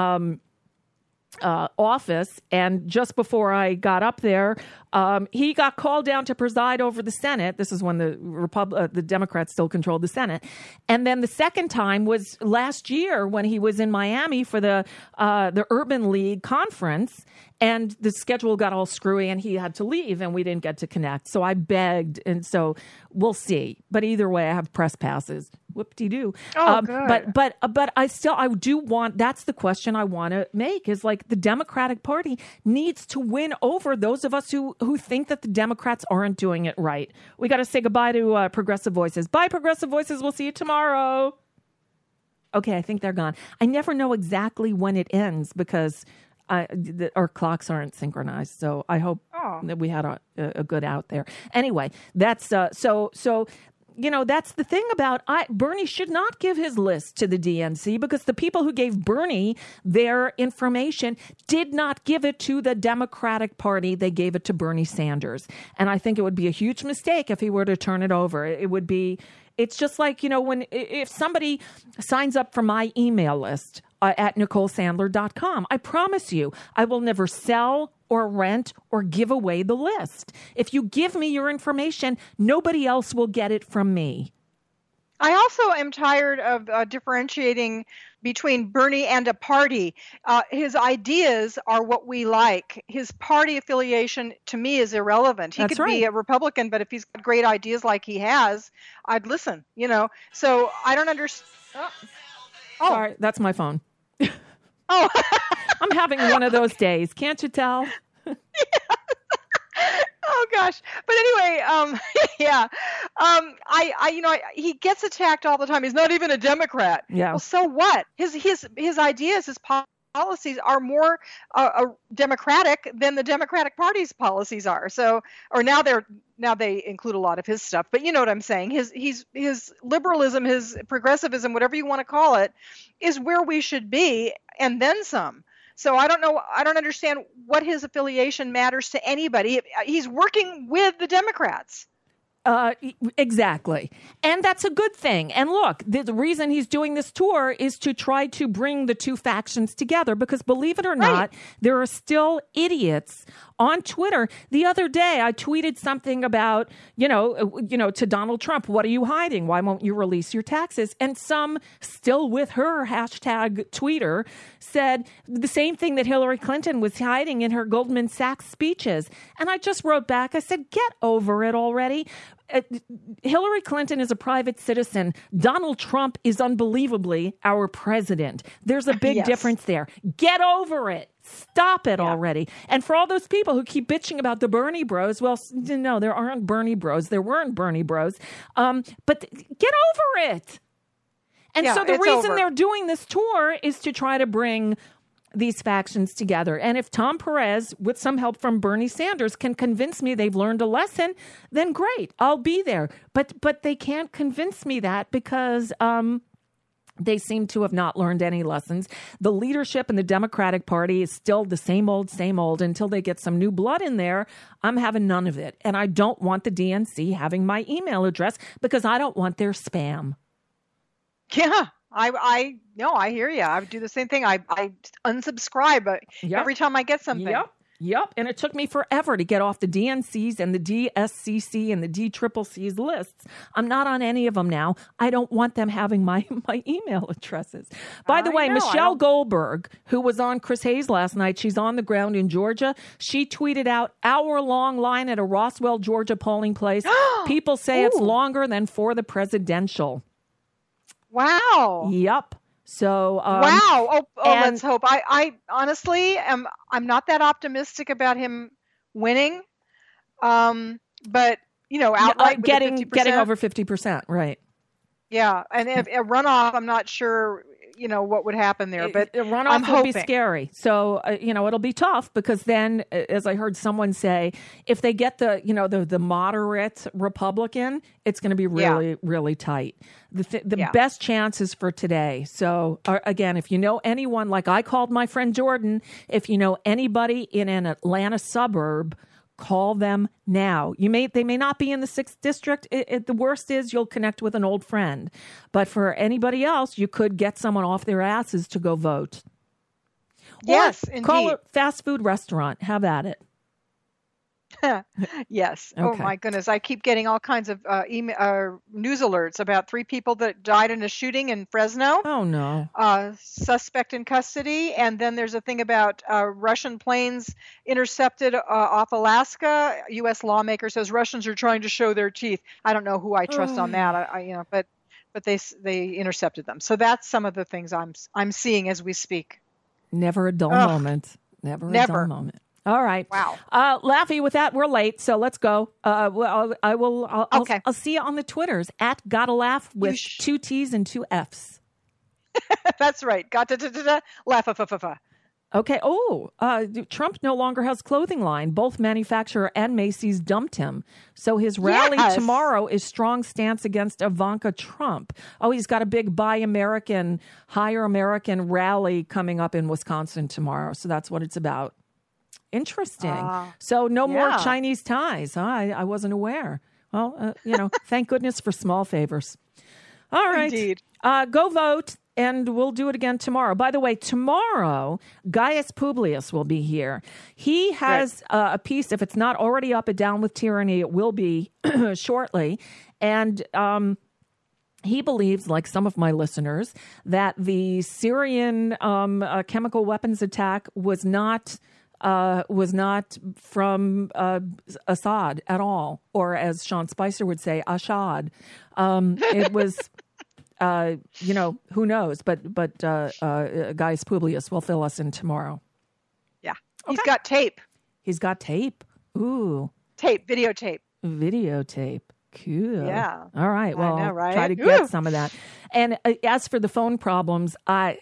office, and just before I got up there, he got called down to preside over the Senate. This is when the Democrats still controlled the Senate. And then the second time was last year when he was in Miami for the Urban League conference, and the schedule got all screwy and he had to leave and we didn't get to connect. So I begged, and so we'll see. But either way, I have press passes. Whoop-de-doo. Oh, good. But I do want, that's the question I want to make, is like the Democratic Party needs to win over those of us who think that the Democrats aren't doing it right. We got to say goodbye to Progressive Voices. Bye, Progressive Voices. We'll see you tomorrow. Okay, I think they're gone. I never know exactly when it ends because our clocks aren't synchronized. So I hope that we had a good out there. Anyway, that's so. That's the thing about Bernie should not give his list to the DNC because the people who gave Bernie their information did not give it to the Democratic Party. They gave it to Bernie Sanders. And I think it would be a huge mistake if he were to turn it over. It's just like, if somebody signs up for my email list at NicoleSandler.com, I promise you, I will never sell or rent or give away the list. If you give me your information, nobody else will get it from me. I also am tired of differentiating between Bernie and a party. His ideas are what we like. His party affiliation, to me, is irrelevant. He could be a Republican, but if he's got great ideas like he has, I'd listen, So I don't understand. Sorry, that's my phone. Oh, I'm having one of those days. Can't you tell? Oh gosh. But anyway, he gets attacked all the time. He's not even a Democrat. Yeah. Well, so what? His ideas, his policies are more democratic than the Democratic Party's policies are. So, or now they include a lot of his stuff, but you know what I'm saying. His liberalism, his progressivism, whatever you want to call it, is where we should be, and then some. So I don't understand what his affiliation matters to anybody. He's working with the Democrats. Exactly. And that's a good thing. And look, the reason he's doing this tour is to try to bring the two factions together because believe it or not, there are still idiots on Twitter. The other day, I tweeted something about, to Donald Trump, what are you hiding? Why won't you release your taxes? And some still with her hashtag tweeter said the same thing that Hillary Clinton was hiding in her Goldman Sachs speeches. And I just wrote back, I said, get over it already. Hillary Clinton is a private citizen. Donald Trump is unbelievably our president. There's a big difference there. Get over it. Stop it already. And for all those people who keep bitching about the Bernie bros, well, no, there aren't Bernie bros. There weren't Bernie bros. But get over it. And so the reason they're doing this tour is to try to bring these factions together. And if Tom Perez, with some help from Bernie Sanders, can convince me they've learned a lesson, then great, I'll be there. But they can't convince me that because they seem to have not learned any lessons. The leadership in the Democratic Party is still the same old until they get some new blood in there. I'm having none of it. And I don't want the DNC having my email address because I don't want their spam. Yeah. I hear you. I would do the same thing. I unsubscribe every time I get something. Yep. And it took me forever to get off the DNC's and the DSCC and the DCCC's lists. I'm not on any of them now. I don't want them having my email addresses. By the way, Michelle Goldberg, who was on Chris Hayes last night, she's on the ground in Georgia. She tweeted out hour-long line at a Roswell, Georgia polling place. People say it's longer than for the presidential. Wow. Yep. So wow. Let's hope. I honestly I'm not that optimistic about him winning. But outright getting over 50%, right? Yeah, and if a runoff, I'm not sure what would happen there, but a runoff would be scary. So it'll be tough because then, as I heard someone say, if they get the moderate Republican, it's going to be really really tight. The best chances for today. So again, if you know anyone, like I called my friend Jordan, if you know anybody in an Atlanta suburb, call them now. They may not be in the 6th district. The worst is you'll connect with an old friend. But for anybody else, you could get someone off their asses to go vote. Yes, or indeed. Call a fast food restaurant. Have at it. Yes. Okay. Oh my goodness. I keep getting all kinds of news alerts about 3 people that died in a shooting in Fresno. Oh no. Suspect in custody. And then there's a thing about Russian planes intercepted off Alaska. U.S. lawmaker says Russians are trying to show their teeth. I don't know who I trust on that. But but they intercepted them. So that's some of the things I'm seeing as we speak. Never a dull moment. Never a dull moment. All right. Wow. Laffy, with that, we're late, so let's go. I'll see you on the Twitters at Gotta Laugh with 2 T's and 2 F's. That's right. Laugh. Okay. Trump no longer has clothing line. Both manufacturer and Macy's dumped him. So his rally tomorrow is strong stance against Ivanka Trump. Oh, he's got a big Buy American, Hire American rally coming up in Wisconsin tomorrow. So that's what it's about. Interesting. So no more Chinese ties. I wasn't aware. Well, thank goodness for small favors. All right. Indeed. Go vote. And we'll do it again tomorrow. By the way, tomorrow, Gaius Publius will be here. He has a piece, if it's not already up at Down with Tyranny, it will be shortly. And he believes, like some of my listeners, that the Syrian chemical weapons attack was not from Assad at all, or as Sean Spicer would say, Ashad. It was... who knows? But Gaius Publius will fill us in tomorrow. Yeah. He's got tape. He's got tape. Ooh. Videotape. Cool. Yeah. All right. Well, I know, right? Try to get some of that. And as for the phone problems,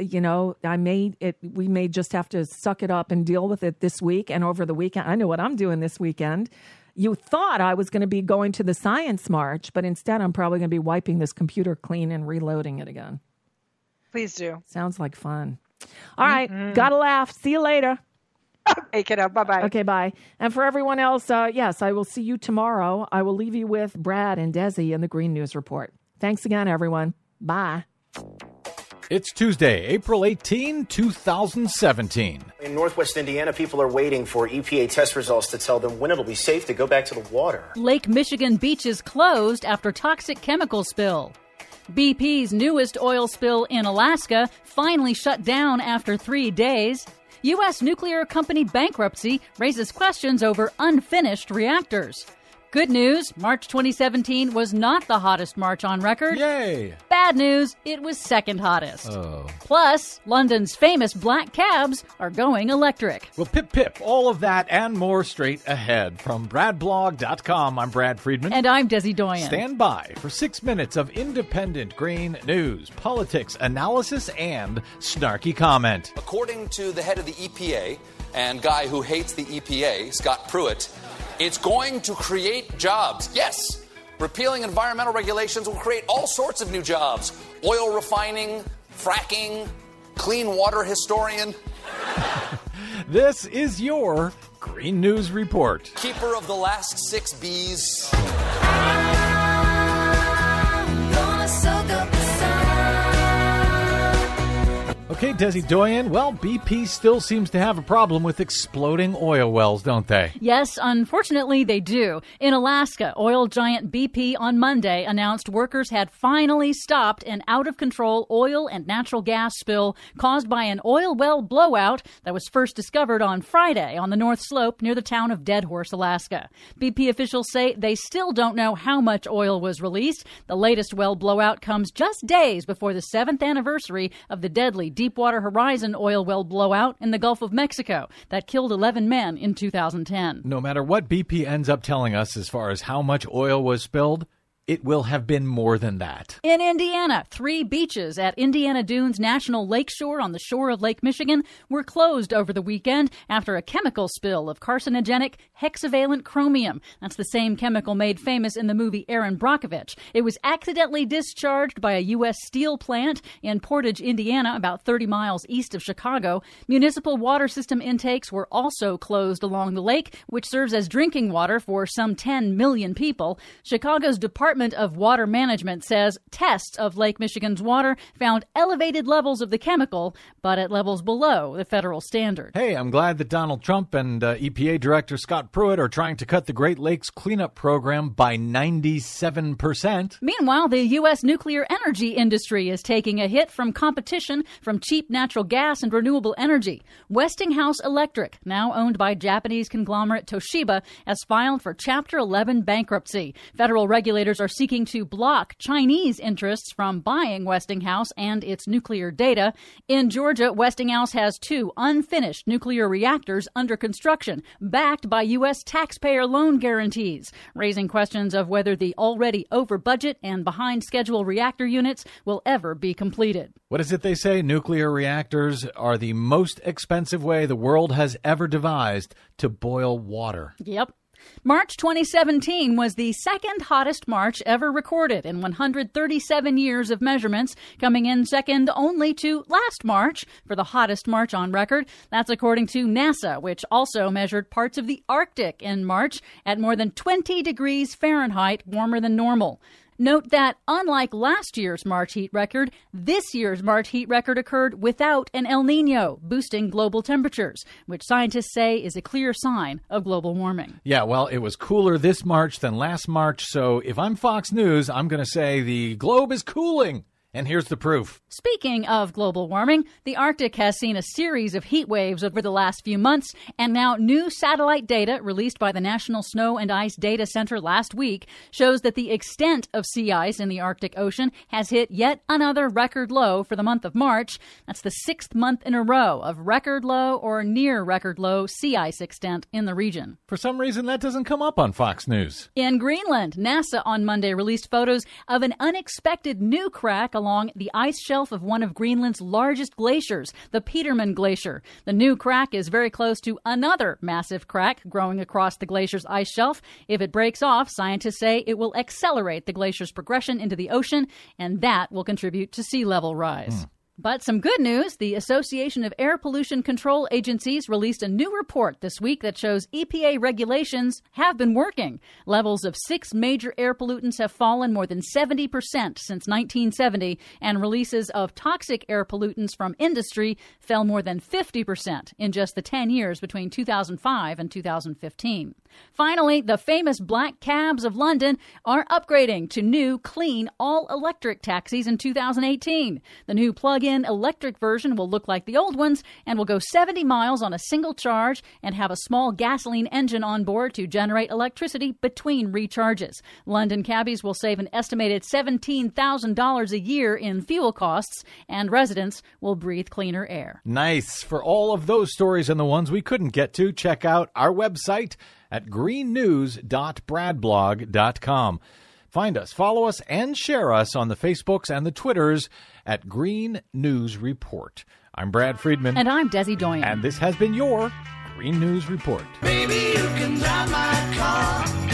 we may just have to suck it up and deal with it this week and over the weekend. I know what I'm doing this weekend. You thought I was going to be going to the Science March, but instead I'm probably going to be wiping this computer clean and reloading it again. Please do. Sounds like fun. All right. Gotta laugh. See you later. Okay, kiddo. Bye-bye. Okay, bye. And for everyone else, yes, I will see you tomorrow. I will leave you with Brad and Desi in the Green News Report. Thanks again, everyone. Bye. It's Tuesday, April 18, 2017. In Northwest Indiana, people are waiting for EPA test results to tell them when it'll be safe to go back to the water. Lake Michigan beaches closed after toxic chemical spill. BP's newest oil spill in Alaska finally shut down after 3 days. U.S. nuclear company bankruptcy raises questions over unfinished reactors. Good news, March 2017 was not the hottest March on record. Yay! Bad news, it was second hottest. Oh. Plus, London's famous black cabs are going electric. Well, pip, all of that and more straight ahead. From BradBlog.com, I'm Brad Friedman. And I'm Desi Doyen. Stand by for 6 minutes of independent green news, politics, analysis, and snarky comment. According to the head of the EPA and guy who hates the EPA, Scott Pruitt, it's going to create jobs. Yes, repealing environmental regulations will create all sorts of new jobs. Oil refining, fracking, clean water historian. This is your Green News Report. Keeper of the last 6 Bs. Okay, Desi Doyen, well, BP still seems to have a problem with exploding oil wells, don't they? Yes, unfortunately they do. In Alaska, oil giant BP on Monday announced workers had finally stopped an out-of-control oil and natural gas spill caused by an oil well blowout that was first discovered on Friday on the North Slope near the town of Deadhorse, Alaska. BP officials say they still don't know how much oil was released. The latest well blowout comes just days before the 7th anniversary of the deadly Deepwater Horizon oil well blowout in the Gulf of Mexico that killed 11 men in 2010. No matter what BP ends up telling us as far as how much oil was spilled, it will have been more than that. In Indiana, 3 beaches at Indiana Dunes National Lakeshore on the shore of Lake Michigan were closed over the weekend after a chemical spill of carcinogenic hexavalent chromium. That's the same chemical made famous in the movie Erin Brockovich. It was accidentally discharged by a U.S. steel plant in Portage, Indiana, about 30 miles east of Chicago. Municipal water system intakes were also closed along the lake, which serves as drinking water for some 10 million people. Chicago's Department of Water Management says tests of Lake Michigan's water found elevated levels of the chemical, but at levels below the federal standard. Hey, I'm glad that Donald Trump and EPA Director Scott Pruitt are trying to cut the Great Lakes cleanup program by 97%. Meanwhile, the U.S. nuclear energy industry is taking a hit from competition from cheap natural gas and renewable energy. Westinghouse Electric, now owned by Japanese conglomerate Toshiba, has filed for Chapter 11 bankruptcy. Federal regulators are are seeking to block Chinese interests from buying Westinghouse and its nuclear data. In Georgia, Westinghouse has 2 unfinished nuclear reactors under construction, backed by U.S. taxpayer loan guarantees, raising questions of whether the already over-budget and behind-schedule reactor units will ever be completed. What is it they say? Nuclear reactors are the most expensive way the world has ever devised to boil water. Yep. March 2017 was the second hottest March ever recorded in 137 years of measurements, coming in second only to last March for the hottest March on record. That's according to NASA, which also measured parts of the Arctic in March at more than 20 degrees Fahrenheit warmer than normal. Note that, unlike last year's March heat record, this year's March heat record occurred without an El Nino, boosting global temperatures, which scientists say is a clear sign of global warming. Yeah, well, it was cooler this March than last March, so if I'm Fox News, I'm going to say the globe is cooling. And here's the proof. Speaking of global warming, the Arctic has seen a series of heat waves over the last few months, and now new satellite data released by the National Snow and Ice Data Center last week shows that the extent of sea ice in the Arctic Ocean has hit yet another record low for the month of March. That's the 6th month in a row of record low or near record low sea ice extent in the region. For some reason, that doesn't come up on Fox News. In Greenland, NASA on Monday released photos of an unexpected new crack along the ice shelf of one of Greenland's largest glaciers, the Petermann Glacier. The new crack is very close to another massive crack growing across the glacier's ice shelf. If it breaks off, scientists say it will accelerate the glacier's progression into the ocean, and that will contribute to sea level rise. But some good news. The Association of Air Pollution Control Agencies released a new report this week that shows EPA regulations have been working. Levels of 6 major air pollutants have fallen more than 70% since 1970, and releases of toxic air pollutants from industry fell more than 50% in just the 10 years between 2005 and 2015. Finally, the famous black cabs of London are upgrading to new, clean, all-electric taxis in 2018. The new plug-in electric version will look like the old ones and will go 70 miles on a single charge and have a small gasoline engine on board to generate electricity between recharges. London cabbies will save an estimated $17,000 a year in fuel costs, and residents will breathe cleaner air. Nice. For all of those stories and the ones we couldn't get to, check out our website at greennews.bradblog.com. Find us, follow us, and share us on the Facebooks and the Twitters at Green News Report. I'm Brad Friedman. And I'm Desi Doyen. And this has been your Green News Report. Baby, you can drive my car.